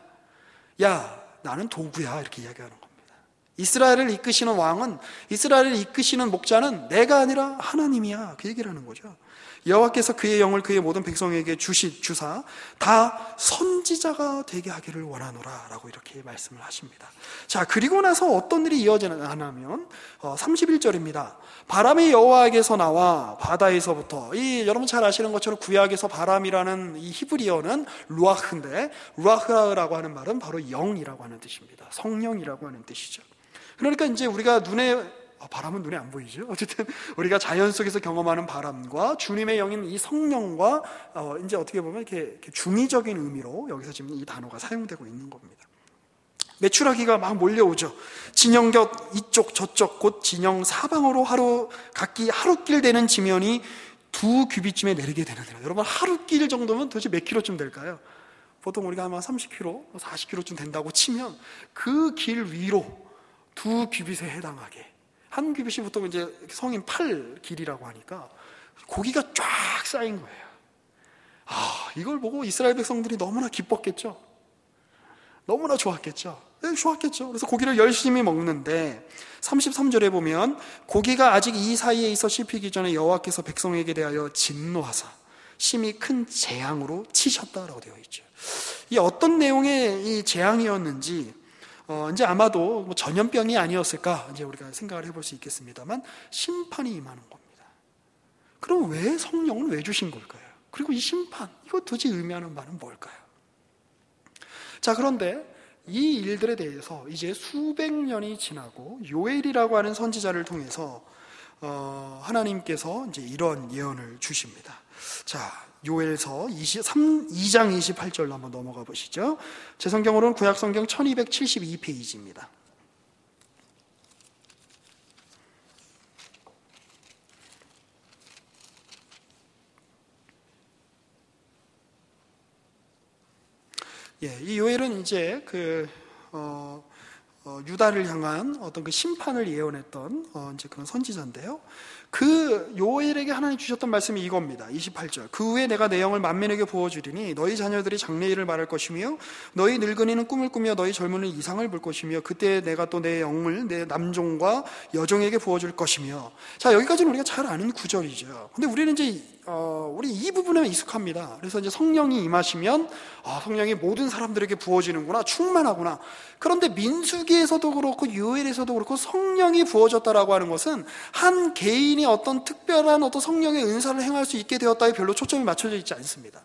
야, 나는 도구야. 이렇게 이야기하는 겁니다. 이스라엘을 이끄시는 왕은, 이스라엘을 이끄시는 목자는 내가 아니라 하나님이야. 그 얘기를 하는 거죠. 여호와께서 그의 영을 그의 모든 백성에게 주사 다 선지자가 되게 하기를 원하노라 라고 이렇게 말씀을 하십니다. 자, 그리고 나서 어떤 일이 이어지냐면 31절입니다. 바람이 여호와에게서 나와 바다에서부터, 여러분 잘 아시는 것처럼 구약에서 바람이라는 이 히브리어는 루아흐인데 루아흐라고 하는 말은 바로 영이라고 하는 뜻입니다. 성령이라고 하는 뜻이죠. 그러니까 이제 우리가 바람은 눈에 안 보이죠. 어쨌든 우리가 자연 속에서 경험하는 바람과 주님의 영인 이 성령과 이제 어떻게 보면 이렇게 중의적인 의미로 여기서 지금 이 단어가 사용되고 있는 겁니다. 메추라기가 막 몰려오죠. 진영 곁 이쪽 저쪽 곧 진영 사방으로 각기 하루길 되는 지면이 2규빗쯤에 내리게 되는데요. 여러분, 하루길 정도면 도대체 몇 킬로쯤 될까요? 보통 우리가 아마 30km, 40km쯤 된다고 치면 그 길 위로 2규빗에 해당하게, 한 규빗이 보통 이제 성인 8 길이라고 하니까 고기가 쫙 쌓인 거예요. 이걸 보고 이스라엘 백성들이 너무나 기뻤겠죠. 너무나 좋았겠죠. 좋았겠죠. 그래서 고기를 열심히 먹는데 33절에 보면 고기가 아직 이 사이에 있어 씹히기 전에 여호와께서 백성에게 대하여 진노하사 심히 큰 재앙으로 치셨다라고 되어 있죠. 이 어떤 내용의 이 재앙이었는지 이제 아마도 전염병이 아니었을까 이제 우리가 생각을 해볼 수 있겠습니다만 심판이 임하는 겁니다. 그럼 왜 성령은 왜 주신 걸까요? 그리고 이 심판, 이거 도대체 의미하는 바는 뭘까요? 자, 그런데 이 일들에 대해서 이제 수백 년이 지나고 요엘이라고 하는 선지자를 통해서 하나님께서 이제 이런 예언을 주십니다. 자, 요엘서 2장 28절로 한번 넘어가 보시죠. 제 성경으로는 구약성경 1272페이지입니다. 이 요엘은 이제 유다를 향한 어떤 그 심판을 예언했던 이제 그런 선지자인데요. 그 요엘에게 하나님 주셨던 말씀이 이겁니다. 28절. 그 후에 내가 내 영을 만민에게 부어주리니 너희 자녀들이 장래일을 말할 것이며 너희 늙은이는 꿈을 꾸며 너희 젊은이는 이상을 볼 것이며 그때 내가 또 내 영을 내 남종과 여종에게 부어줄 것이며. 자, 여기까지는 우리가 잘 아는 구절이죠. 근데 우리는 이제 우리 이 부분에 익숙합니다. 그래서 이제 성령이 임하시면 성령이 모든 사람들에게 부어지는구나, 충만하구나. 그런데 민수기에서도 그렇고 요엘에서도 그렇고 성령이 부어졌다라고 하는 것은 한 개인이 어떤 특별한 어떤 성령의 은사를 행할 수 있게 되었다에 별로 초점이 맞춰져 있지 않습니다.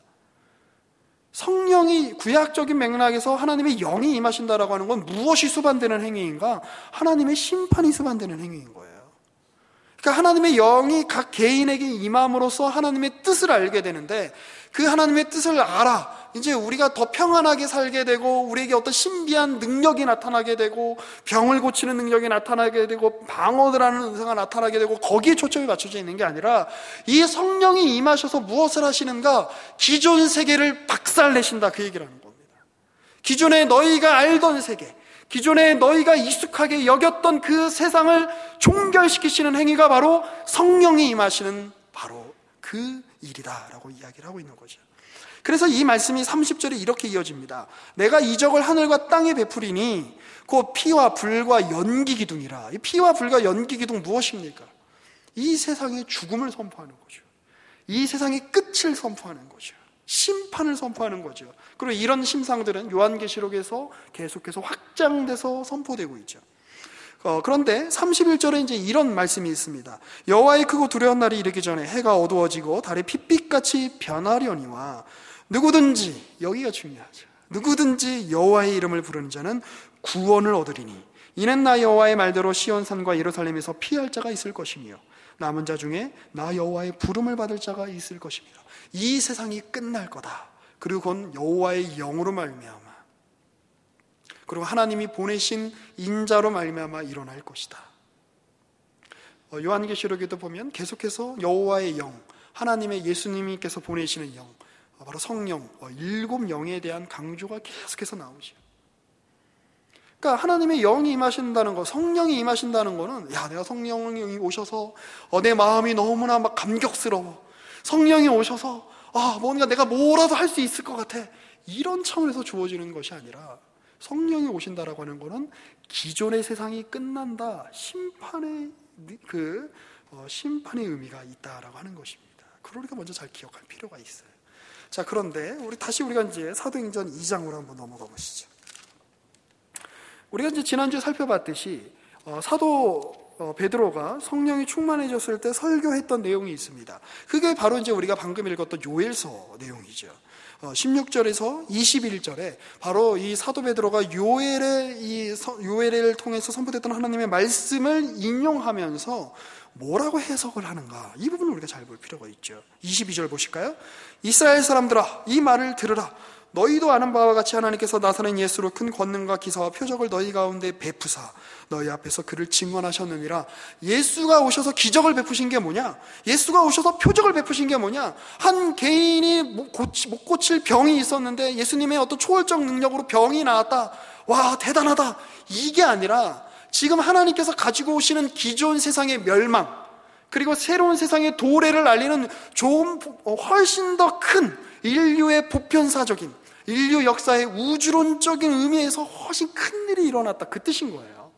성령이 구약적인 맥락에서 하나님의 영이 임하신다라고 하는 건 무엇이 수반되는 행위인가? 하나님의 심판이 수반되는 행위인 거예요. 그러니까 하나님의 영이 각 개인에게 임함으로써 하나님의 뜻을 알게 되는데, 그 하나님의 뜻을 알아 이제 우리가 더 평안하게 살게 되고, 우리에게 어떤 신비한 능력이 나타나게 되고, 병을 고치는 능력이 나타나게 되고, 방언을 하는 은사가 나타나게 되고, 거기에 초점이 맞춰져 있는 게 아니라 이 성령이 임하셔서 무엇을 하시는가? 기존 세계를 박살내신다, 그 얘기를 하는 겁니다. 기존에 너희가 알던 세계, 기존에 너희가 익숙하게 여겼던 그 세상을 종결시키시는 행위가 바로 성령이 임하시는 바로 그 일이다라고 이야기를 하고 있는 거죠. 그래서 이 말씀이 30절에 이렇게 이어집니다. 내가 이적을 하늘과 땅에 베푸리니 곧 피와 불과 연기 기둥이라. 이 피와 불과 연기 기둥 무엇입니까? 이 세상의 죽음을 선포하는 거죠. 이 세상의 끝을 선포하는 거죠. 심판을 선포하는 거죠. 그리고 이런 심상들은 요한계시록에서 계속해서 확장돼서 선포되고 있죠. 그런데 31절에 이제 이런 말씀이 있습니다. 여호와의 크고 두려운 날이 이르기 전에 해가 어두워지고 달이 핏빛같이 변하려니와 누구든지, 여기가 중요하죠. 누구든지 여호와의 이름을 부르는 자는 구원을 얻으리니 이는 나 여호와의 말대로 시온산과 예루살렘에서 피할 자가 있을 것이며 남은 자 중에 나 여호와의 부름을 받을 자가 있을 것입니다. 이 세상이 끝날 거다. 그리고 그건 여호와의 영으로 말미암아, 그리고 하나님이 보내신 인자로 말미암아 일어날 것이다. 요한계시록에도 보면 계속해서 여호와의 영, 하나님의 예수님께서 보내시는 영, 바로 성령, 7영에 대한 강조가 계속해서 나오죠. 그러니까 하나님의 영이 임하신다는 거, 성령이 임하신다는 거는, 야, 내가 성령이 오셔서 내 마음이 너무나 막 감격스러워, 성령이 오셔서 뭔가 내가 뭐라도 할 수 있을 것 같아, 이런 차원에서 주어지는 것이 아니라, 성령이 오신다라고 하는 것은 기존의 세상이 끝난다, 심판의 심판의 의미가 있다라고 하는 것입니다. 그걸 우리가 먼저 잘 기억할 필요가 있어요. 자, 그런데 우리가 이제 사도행전 2장으로 한번 넘어가 보시죠. 우리가 이제 지난주에 살펴봤듯이 사도 베드로가 성령이 충만해졌을 때 설교했던 내용이 있습니다. 그게 바로 이제 우리가 방금 읽었던 요엘서 내용이죠. 16절에서 21절에 바로 이 사도 베드로가 요엘을 통해서 선포됐던 하나님의 말씀을 인용하면서 뭐라고 해석을 하는가, 이 부분을 우리가 잘 볼 필요가 있죠. 22절 보실까요? 이스라엘 사람들아, 이 말을 들으라. 너희도 아는 바와 같이 하나님께서 나사렛 예수로 큰 권능과 기사와 표적을 너희 가운데 베푸사 너희 앞에서 그를 증언하셨느니라. 예수가 오셔서 기적을 베푸신 게 뭐냐? 예수가 오셔서 표적을 베푸신 게 뭐냐? 한 개인이 못 고칠 병이 있었는데 예수님의 어떤 초월적 능력으로 병이 나았다. 와, 대단하다. 이게 아니라 지금 하나님께서 가지고 오시는 기존 세상의 멸망, 그리고 새로운 세상의 도래를 알리는 좀 훨씬 더 큰 인류의 보편사적인, 인류 역사의 우주론적인 의미에서 훨씬 큰 일이 일어났다, 그 뜻인 거예요.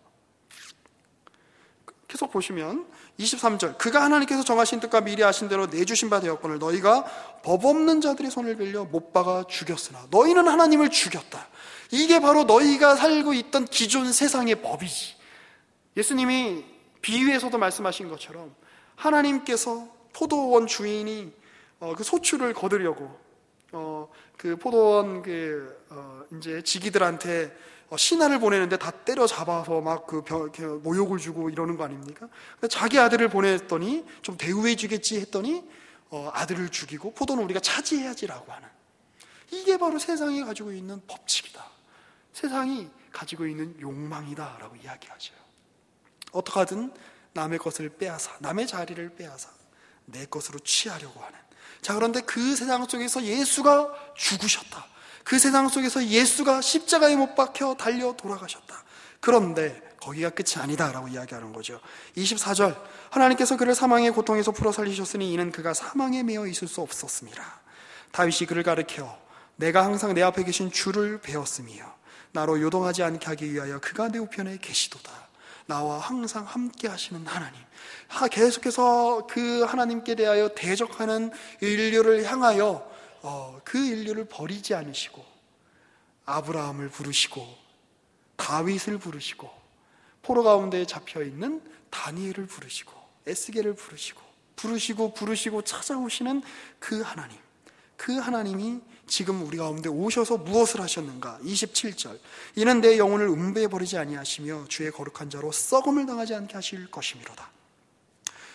계속 보시면 23절, 그가 하나님께서 정하신 뜻과 미리 아신 대로 내주신 바 되었거늘 너희가 법 없는 자들의 손을 빌려 못 박아 죽였으나 너희는 하나님을 죽였다. 이게 바로 너희가 살고 있던 기존 세상의 법이지. 예수님이 비유에서도 말씀하신 것처럼 하나님께서 포도원 주인이 그 소출을 거두려고 그 포도원 이제 지기들한테 신하를 보내는데 다 때려 잡아서 막 모욕을 주고 이러는 거 아닙니까? 자기 아들을 보냈더니 좀 대우해 주겠지 했더니 아들을 죽이고 포도는 우리가 차지해야지라고 하는, 이게 바로 세상이 가지고 있는 법칙이다, 세상이 가지고 있는 욕망이다라고 이야기하죠. 어떻게 하든 남의 것을 빼앗아, 남의 자리를 빼앗아 내 것으로 취하려고 하는. 자, 그런데 그 세상 속에서 예수가 죽으셨다. 그 세상 속에서 예수가 십자가에 못 박혀 달려 돌아가셨다. 그런데 거기가 끝이 아니다라고 이야기하는 거죠. 24절, 하나님께서 그를 사망의 고통에서 풀어 살리셨으니 이는 그가 사망에 매여 있을 수 없었습니다. 다윗이 그를 가르켜 내가 항상 내 앞에 계신 주를 배웠으며 나로 요동하지 않게 하기 위하여 그가 내 우편에 계시도다. 나와 항상 함께 하시는 하나님, 계속해서 그 하나님께 대하여 대적하는 인류를 향하여 그 인류를 버리지 않으시고 아브라함을 부르시고 다윗을 부르시고 포로 가운데 잡혀있는 다니엘을 부르시고 에스겔을 부르시고 찾아오시는 그 하나님, 그 하나님이 지금 우리 가운데 오셔서 무엇을 하셨는가? 27절, 이는 내 영혼을 음배해 버리지 아니하시며 주의 거룩한 자로 썩음을 당하지 않게 하실 것이미로다.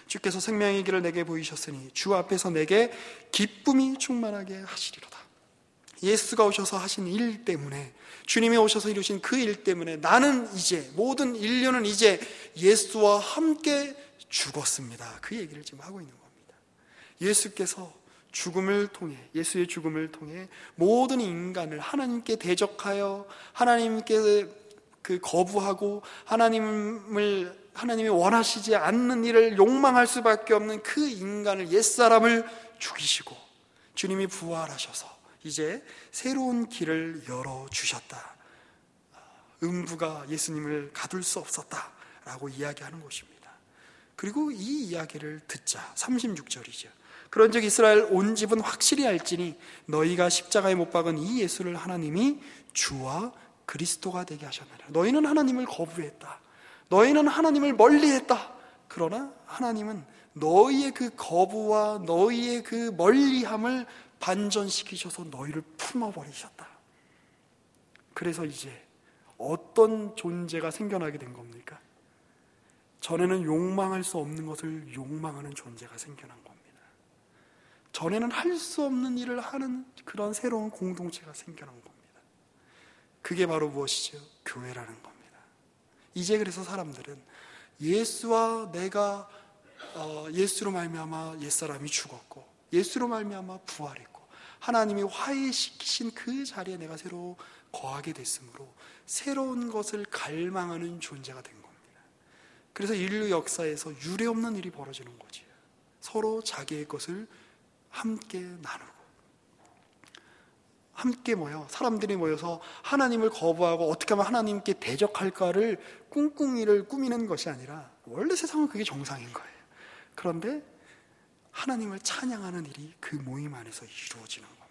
주께서 생명의 길을 내게 보이셨으니 주 앞에서 내게 기쁨이 충만하게 하시리로다. 예수가 오셔서 하신 일 때문에, 주님이 오셔서 이루신 그 일 때문에 나는 이제, 모든 인류는 이제 예수와 함께 죽었습니다. 그 얘기를 지금 하고 있는 겁니다. 예수께서 죽음을 통해, 예수의 죽음을 통해 모든 인간을 하나님께 대적하여 하나님께 거부하고 하나님이 원하시지 않는 일을 욕망할 수밖에 없는 그 인간을, 옛사람을 죽이시고 주님이 부활하셔서 이제 새로운 길을 열어주셨다. 음부가 예수님을 가둘 수 없었다라고 이야기하는 것입니다. 그리고 이 이야기를 듣자 36절이죠. 그런즉 이스라엘 온 집은 확실히 알지니 너희가 십자가에 못 박은 이 예수를 하나님이 주와 그리스도가 되게 하셨느니라. 너희는 하나님을 거부했다. 너희는 하나님을 멀리했다. 그러나 하나님은 너희의 그 거부와 너희의 그 멀리함을 반전시키셔서 너희를 품어버리셨다. 그래서 이제 어떤 존재가 생겨나게 된 겁니까? 전에는 용망할 수 없는 것을 용망하는 존재가 생겨난 겁니다. 전에는 할 수 없는 일을 하는 그런 새로운 공동체가 생겨난 겁니다. 그게 바로 무엇이죠? 교회라는 겁니다. 이제 그래서 사람들은 예수와 내가 예수로 말미암아 옛사람이 죽었고 예수로 말미암아 부활했고 하나님이 화해시키신 그 자리에 내가 새로 거하게 됐으므로 새로운 것을 갈망하는 존재가 된 겁니다. 그래서 인류 역사에서 유례없는 일이 벌어지는 거지요. 서로 자기의 것을 함께 나누고 함께 모여 사람들이 모여서 하나님을 거부하고 어떻게 하면 하나님께 대적할까를 꿍꿍이를 꾸미는 것이 아니라 원래 세상은 그게 정상인 거예요. 그런데 하나님을 찬양하는 일이 그 모임 안에서 이루어지는 겁니다.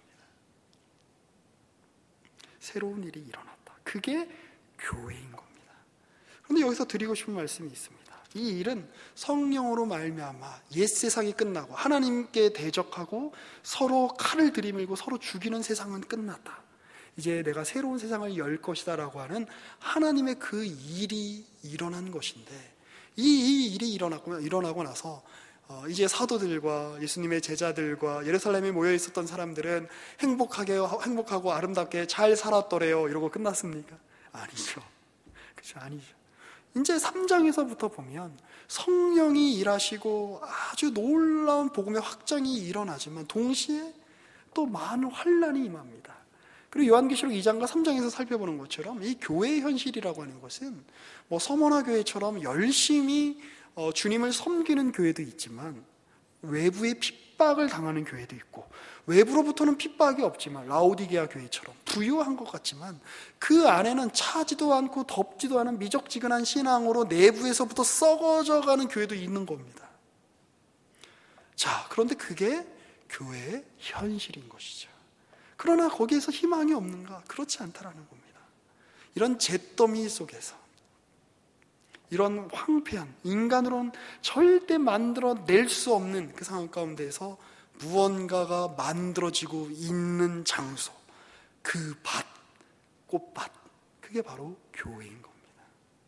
새로운 일이 일어났다. 그게 교회인 겁니다. 그런데 여기서 드리고 싶은 말씀이 있습니다. 이 일은 성령으로 말미암아 옛 세상이 끝나고 하나님께 대적하고 서로 칼을 들이밀고 서로 죽이는 세상은 끝났다. 이제 내가 새로운 세상을 열 것이다 라고 하는 하나님의 그 일이 일어난 것인데 이 일이 일어나고 나서 이제 사도들과 예수님의 제자들과 예루살렘에 모여 있었던 사람들은 행복하고 아름답게 잘 살았더래요 이러고 끝났습니까? 아니죠. 그렇죠? 아니죠. 이제 3장에서부터 보면 성령이 일하시고 아주 놀라운 복음의 확장이 일어나지만 동시에 또 많은 환난이 임합니다. 그리고 요한계시록 2장과 3장에서 살펴보는 것처럼 이 교회의 현실이라고 하는 것은 뭐 서머나 교회처럼 열심히 주님을 섬기는 교회도 있지만 외부의 핍박을 당하는 교회도 있고 외부로부터는 핍박이 없지만 라오디게아 교회처럼 부유한 것 같지만 그 안에는 차지도 않고 덥지도 않은 미적지근한 신앙으로 내부에서부터 썩어져가는 교회도 있는 겁니다. 자, 그런데 그게 교회의 현실인 것이죠. 그러나 거기에서 희망이 없는가? 그렇지 않다라는 겁니다. 이런 잿더미 속에서 이런 황폐한 인간으로는 절대 만들어낼 수 없는 그 상황 가운데에서 무언가가 만들어지고 있는 장소, 그 밭, 꽃밭, 그게 바로 교회인 겁니다.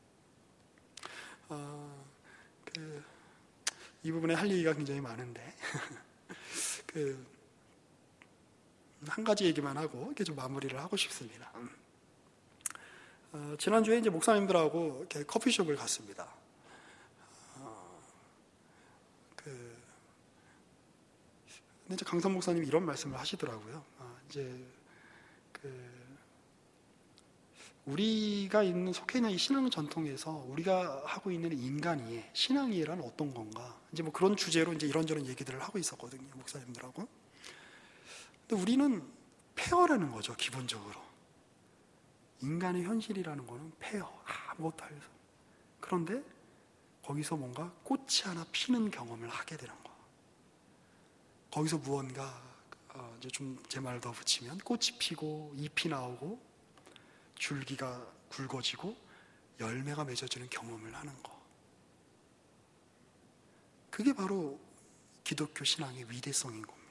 이 부분에 할 얘기가 굉장히 많은데 한 가지 얘기만 하고 이렇게 좀 마무리를 하고 싶습니다. 지난주에 이제 목사님들하고 이렇게 커피숍을 갔습니다. 근데 이제 강선 목사님이 이런 말씀을 하시더라고요. 우리가 속해 있는 이 신앙 전통에서 우리가 하고 있는 인간이해, 신앙이해란 어떤 건가? 이제 뭐 그런 주제로 이제 이런저런 얘기들을 하고 있었거든요, 목사님들하고. 근데 우리는 폐허라는 거죠, 기본적으로. 인간의 현실이라는 거는 폐허, 아무것도 할 수. 그런데 거기서 뭔가 꽃이 하나 피는 경험을 하게 되는 거. 거기서 무언가 이제 좀 제 말을 더 붙이면 꽃이 피고 잎이 나오고 줄기가 굵어지고 열매가 맺어지는 경험을 하는 거. 그게 바로 기독교 신앙의 위대성인 겁니다.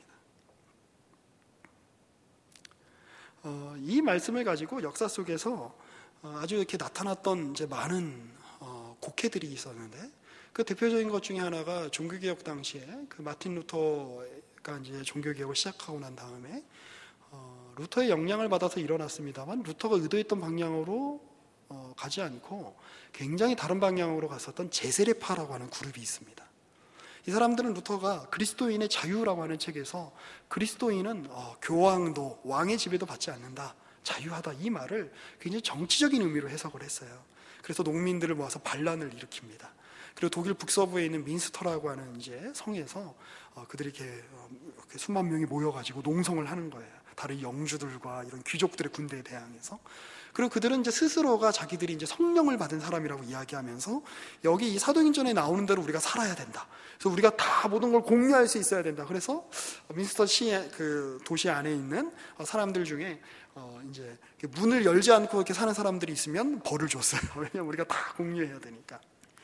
이 말씀을 가지고 역사 속에서 아주 이렇게 나타났던 이제 많은 곡해들이 있었는데 그 대표적인 것 중에 하나가 종교개혁 당시에 그 마틴 루터가 이제 종교개혁을 시작하고 난 다음에 루터의 영향을 받아서 일어났습니다만 루터가 의도했던 방향으로 가지 않고 굉장히 다른 방향으로 갔었던 제세례파라고 하는 그룹이 있습니다. 이 사람들은 루터가 그리스도인의 자유라고 하는 책에서 그리스도인은 교황도 왕의 지배도 받지 않는다, 자유하다, 이 말을 굉장히 정치적인 의미로 해석을 했어요. 그래서 농민들을 모아서 반란을 일으킵니다. 그리고 독일 북서부에 있는 민스터라고 하는 이제 성에서 그들이 이렇게 수만 명이 모여가지고 농성을 하는 거예요. 다른 영주들과 이런 귀족들의 군대에 대항해서. 그리고 그들은 이제 스스로가 자기들이 이제 성령을 받은 사람이라고 이야기하면서 여기 이 사도행전에 나오는 대로 우리가 살아야 된다. 그래서 우리가 다 모든 걸 공유할 수 있어야 된다. 그래서 민스터 시의 그 도시 안에 있는 사람들 중에 이제 문을 열지 않고 이렇게 사는 사람들이 있으면 벌을 줬어요. 왜냐면 우리가 다 공유해야 되니까.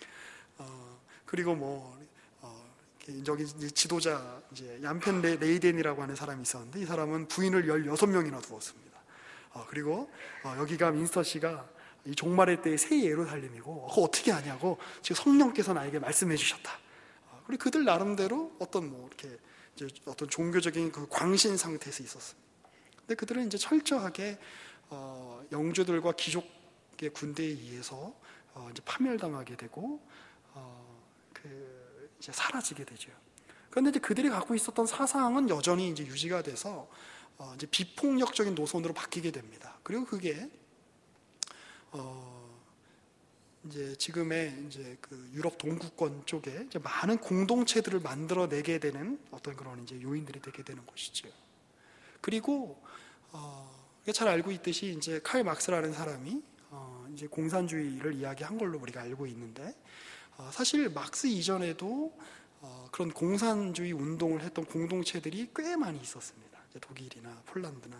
그리고 저기 지도자 이제 얀펜 레이덴이라고 하는 사람이 있었는데 이 사람은 부인을 16명이나 두었습니다. 그리고 여기가 민스터시가 이 종말의 때의 새 예루살렘이고 그거 어떻게 하냐고 지금 성령께서 나에게 말씀해 주셨다. 그리고 그들 나름대로 이렇게 이제 어떤 종교적인 그 광신 상태에서 있었습니다. 근데 그들은 이제 철저하게 영주들과 귀족의 군대에 의해서 이제 파멸당하게 되고 이제 사라지게 되죠. 그런데 이제 그들이 갖고 있었던 사상은 여전히 이제 유지가 돼서 이제 비폭력적인 노선으로 바뀌게 됩니다. 그리고 그게 이제 지금의 이제 그 유럽 동구권 쪽에 이제 많은 공동체들을 만들어내게 되는 어떤 그런 이제 요인들이 되게 되는 것이죠. 그리고 잘 알고 있듯이 이제 칼 막스라는 사람이 이제 공산주의를 이야기한 걸로 우리가 알고 있는데 사실 막스 이전에도 그런 공산주의 운동을 했던 공동체들이 꽤 많이 있었습니다. 이제 독일이나 폴란드나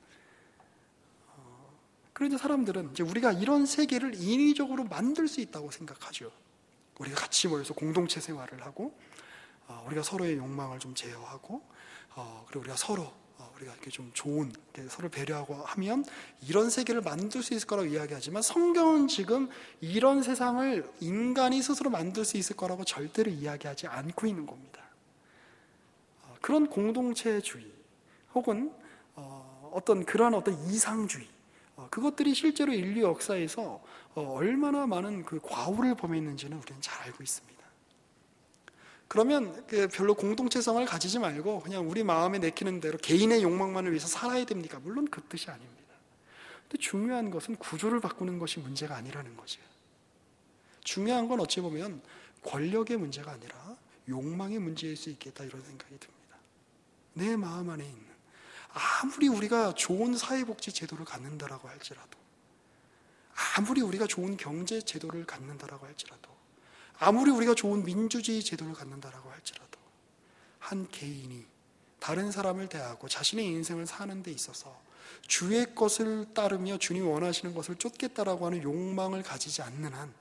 그런데 사람들은 이제 우리가 이런 세계를 인위적으로 만들 수 있다고 생각하죠. 우리가 같이 모여서 공동체 생활을 하고 우리가 서로의 욕망을 좀 제어하고 그리고 우리가 우리가 이렇게 좀 좋은 서로 배려하고 하면 이런 세계를 만들 수 있을 거라고 이야기하지만 성경은 지금 이런 세상을 인간이 스스로 만들 수 있을 거라고 절대로 이야기하지 않고 있는 겁니다. 그런 공동체주의 혹은 어떤 이상주의 그것들이 실제로 인류 역사에서 얼마나 많은 그 과오를 범했는지는 우리는 잘 알고 있습니다. 그러면 별로 공동체성을 가지지 말고 그냥 우리 마음에 내키는 대로 개인의 욕망만을 위해서 살아야 됩니까? 물론 그 뜻이 아닙니다. 근데 중요한 것은 구조를 바꾸는 것이 문제가 아니라는 거죠. 중요한 건 어찌 보면 권력의 문제가 아니라 욕망의 문제일 수 있겠다 이런 생각이 듭니다. 내 마음 안에 있는 아무리 우리가 좋은 사회복지 제도를 갖는다라고 할지라도 아무리 우리가 좋은 경제 제도를 갖는다라고 할지라도 아무리 우리가 좋은 민주주의 제도를 갖는다라고 할지라도 한 개인이 다른 사람을 대하고 자신의 인생을 사는 데 있어서 주의 것을 따르며 주님이 원하시는 것을 쫓겠다라고 하는 욕망을 가지지 않는 한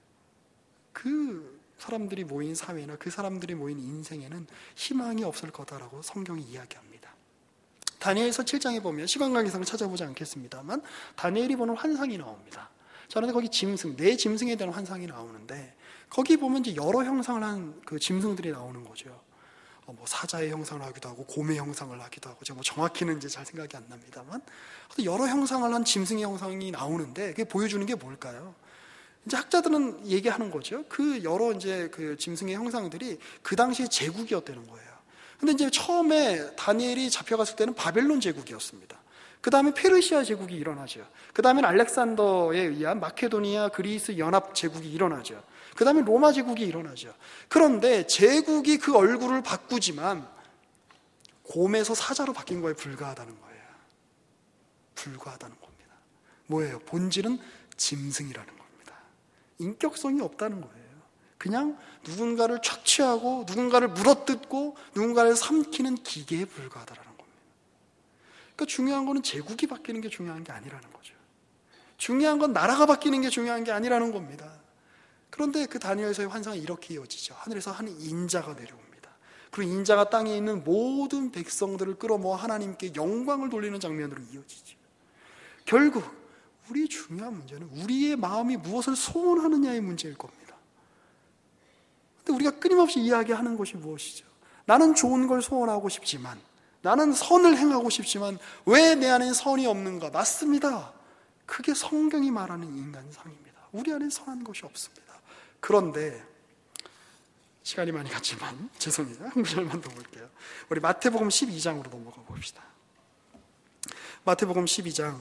그 사람들이 모인 사회나 그 사람들이 모인 인생에는 희망이 없을 거다라고 성경이 이야기합니다. 다니엘서 7장에 보면 시간 관계상 찾아보지 않겠습니다만 다니엘이 보는 환상이 나옵니다. 그런데 거기 내 짐승에 대한 환상이 나오는데 거기 보면 이제 여러 형상을 한 그 짐승들이 나오는 거죠. 사자의 형상을 하기도 하고 곰의 형상을 하기도 하고 제가 정확히는 이제 잘 생각이 안 납니다만 여러 형상을 한 짐승의 형상이 나오는데 그게 보여주는 게 뭘까요? 이제 학자들은 얘기하는 거죠. 그 여러 이제 그 짐승의 형상들이 그 당시에 제국이었다는 거예요. 근데 이제 처음에 다니엘이 잡혀갔을 때는 바벨론 제국이었습니다. 그 다음에 페르시아 제국이 일어나죠. 그 다음에 알렉산더에 의한 마케도니아 그리스 연합 제국이 일어나죠. 그 다음에 로마 제국이 일어나죠. 그런데 제국이 그 얼굴을 바꾸지만 곰에서 사자로 바뀐 거에 불과하다는 거예요. 불과하다는 겁니다. 뭐예요? 본질은 짐승이라는 겁니다. 인격성이 없다는 거예요. 그냥 누군가를 착취하고 누군가를 물어뜯고 누군가를 삼키는 기계에 불과하다는 겁니다. 그러니까 중요한 거는 제국이 바뀌는 게 중요한 게 아니라는 거죠. 중요한 건 나라가 바뀌는 게 중요한 게 아니라는 겁니다. 그런데 그 다니엘서의 환상은 이렇게 이어지죠. 하늘에서 한 인자가 내려옵니다. 그리고 인자가 땅에 있는 모든 백성들을 끌어모아 하나님께 영광을 돌리는 장면으로 이어지죠. 결국 우리 중요한 문제는 우리의 마음이 무엇을 소원하느냐의 문제일 겁니다. 우리가 끊임없이 이야기하는 것이 무엇이죠? 나는 좋은 걸 소원하고 싶지만, 나는 선을 행하고 싶지만 왜 내 안에 선이 없는가? 맞습니다. 그게 성경이 말하는 인간상입니다. 우리 안에 선한 것이 없습니다. 그런데 시간이 많이 갔지만 죄송해요. 한 구절만 더 볼게요. 우리 마태복음 12장으로 넘어가 봅시다. 마태복음 12장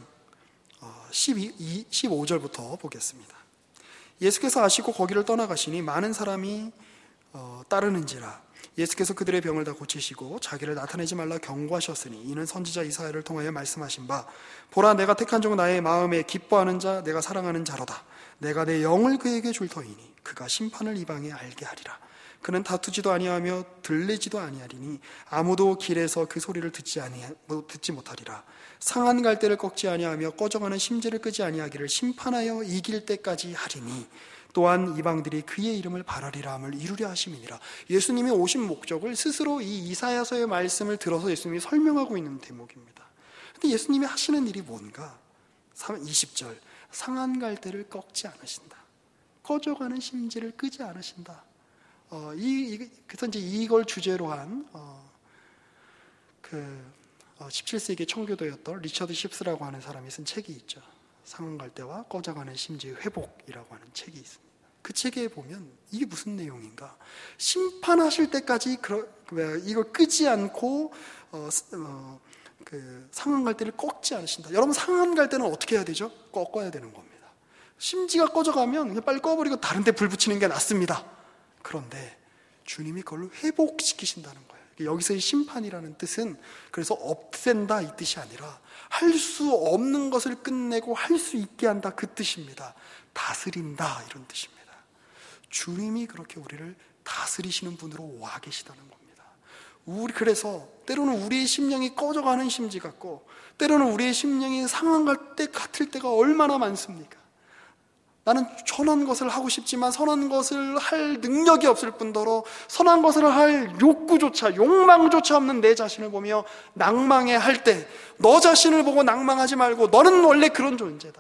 15절부터 보겠습니다. 예수께서 아시고 거기를 떠나가시니 많은 사람이 따르는지라. 예수께서 그들의 병을 다 고치시고 자기를 나타내지 말라 경고하셨으니 이는 선지자 이사야를 통하여 말씀하신 바, 보라 내가 택한 종 나의 마음에 기뻐하는 자 내가 사랑하는 자로다. 내가 내 영을 그에게 줄 터이니 그가 심판을 이방에 알게 하리라. 그는 다투지도 아니하며 들리지도 아니하리니 아무도 길에서 그 소리를 듣지 못하리라. 상한 갈대를 꺾지 아니하며 꺼져가는 심지를 끄지 아니하기를 심판하여 이길 때까지 하리니 또한 이방들이 그의 이름을 바라리라 함을 이루려 하심이니라. 예수님이 오신 목적을 스스로 이 이사야서의 말씀을 들어서 예수님이 설명하고 있는 대목입니다. 근데 예수님이 하시는 일이 뭔가? 20절, 상한 갈대를 꺾지 않으신다. 꺼져가는 심지를 끄지 않으신다. 그래서 이제 이걸 주제로 한 17세기 청교도였던 리처드 십스라고 하는 사람이 쓴 책이 있죠. 상한 갈대와 꺼져가는 심지의 회복이라고 하는 책이 있습니다. 그 책에 보면 이게 무슨 내용인가? 심판하실 때까지 이걸 끄지 않고 상한 갈대를 꺾지 않으신다. 여러분, 상한 갈대는 어떻게 해야 되죠? 꺾어야 되는 겁니다. 심지가 꺼져가면 그냥 빨리 꺼버리고 다른 데 불 붙이는 게 낫습니다. 그런데 주님이 그걸로 회복시키신다는 거예요. 여기서의 심판이라는 뜻은 그래서 없앤다 이 뜻이 아니라 할 수 없는 것을 끝내고 할 수 있게 한다 그 뜻입니다. 다스린다 이런 뜻입니다. 주님이 그렇게 우리를 다스리시는 분으로 와 계시다는 겁니다. 그래서 때로는 우리의 심령이 꺼져가는 심지 같고 때로는 우리의 심령이 상한 때 같을 때가 얼마나 많습니까? 나는 선한 것을 하고 싶지만 선한 것을 할 능력이 없을 뿐더러 선한 것을 할 욕망조차 없는 내 자신을 보며 낭망해 할 때 너 자신을 보고 낭망하지 말고 너는 원래 그런 존재다.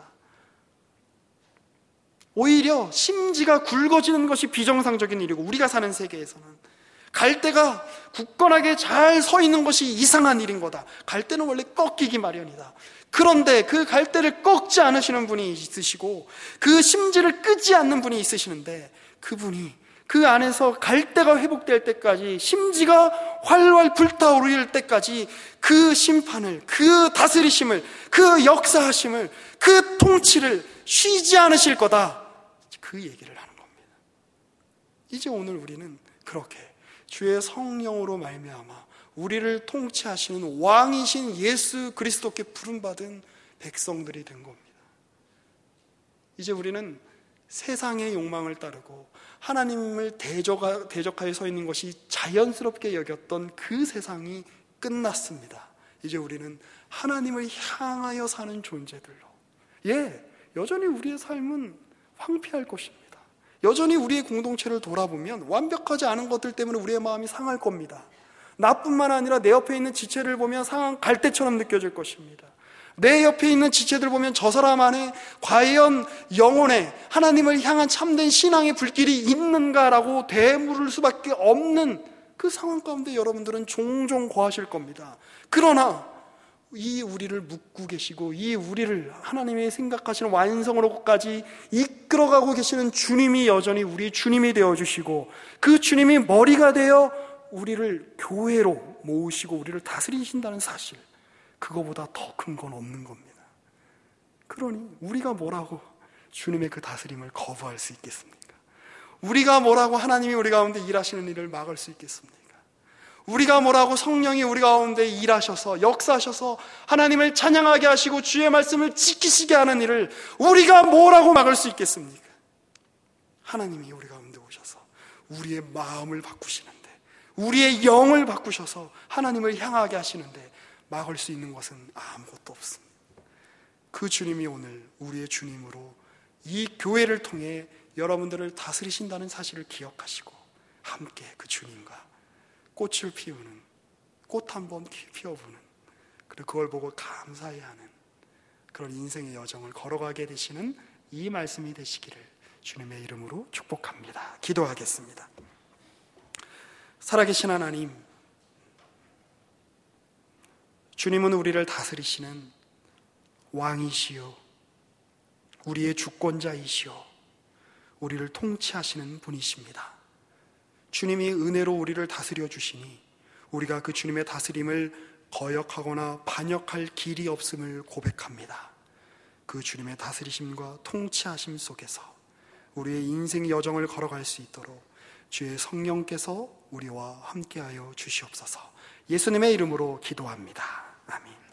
오히려 심지가 굵어지는 것이 비정상적인 일이고 우리가 사는 세계에서는 갈대가 굳건하게 잘 서 있는 것이 이상한 일인 거다. 갈대는 원래 꺾이기 마련이다. 그런데 그 갈대를 꺾지 않으시는 분이 있으시고 그 심지를 끄지 않는 분이 있으시는데 그분이 그 안에서 갈대가 회복될 때까지 심지가 활활 불타오를 때까지 그 심판을, 그 다스리심을, 그 역사하심을, 그 통치를 쉬지 않으실 거다. 그 얘기를 하는 겁니다. 이제 오늘 우리는 그렇게 주의 성령으로 말미암아 우리를 통치하시는 왕이신 예수 그리스도께 부름받은 백성들이 된 겁니다. 이제 우리는 세상의 욕망을 따르고 하나님을 대적하여 서 있는 것이 자연스럽게 여겼던 그 세상이 끝났습니다. 이제 우리는 하나님을 향하여 사는 존재들로, 여전히 우리의 삶은 황폐할 것입니다. 여전히 우리의 공동체를 돌아보면 완벽하지 않은 것들 때문에 우리의 마음이 상할 겁니다. 나뿐만 아니라 내 옆에 있는 지체를 보면 상한 갈대처럼 느껴질 것입니다. 내 옆에 있는 지체들 보면 저 사람 안에 과연 영혼에 하나님을 향한 참된 신앙의 불길이 있는가라고 되물을 수밖에 없는 그 상황 가운데 여러분들은 종종 거하실 겁니다. 그러나 이 우리를 묻고 계시고 이 우리를 하나님의 생각하시는 완성으로까지 이끌어가고 계시는 주님이 여전히 우리 주님이 되어주시고 그 주님이 머리가 되어 우리를 교회로 모으시고 우리를 다스리신다는 사실, 그거보다 더 큰 건 없는 겁니다. 그러니 우리가 뭐라고 주님의 그 다스림을 거부할 수 있겠습니까? 우리가 뭐라고 하나님이 우리 가운데 일하시는 일을 막을 수 있겠습니까? 우리가 뭐라고 성령이 우리 가운데 일하셔서 역사하셔서 하나님을 찬양하게 하시고 주의 말씀을 지키시게 하는 일을 우리가 뭐라고 막을 수 있겠습니까? 하나님이 우리 가운데 오셔서 우리의 마음을 바꾸시는데, 우리의 영을 바꾸셔서 하나님을 향하게 하시는데 막을 수 있는 것은 아무것도 없습니다. 그 주님이 오늘 우리의 주님으로 이 교회를 통해 여러분들을 다스리신다는 사실을 기억하시고 함께 그 주님과 꽃을 피우는, 꽃 한 번 피워보는, 그리고 그걸 보고 감사해하는 그런 인생의 여정을 걸어가게 되시는 이 말씀이 되시기를 주님의 이름으로 축복합니다. 기도하겠습니다. 살아계신 하나님, 주님은 우리를 다스리시는 왕이시요, 우리의 주권자이시요, 우리를 통치하시는 분이십니다. 주님이 은혜로 우리를 다스려 주시니 우리가 그 주님의 다스림을 거역하거나 반역할 길이 없음을 고백합니다. 그 주님의 다스리심과 통치하심 속에서 우리의 인생 여정을 걸어갈 수 있도록 주의 성령께서 우리와 함께하여 주시옵소서. 예수님의 이름으로 기도합니다. 아멘.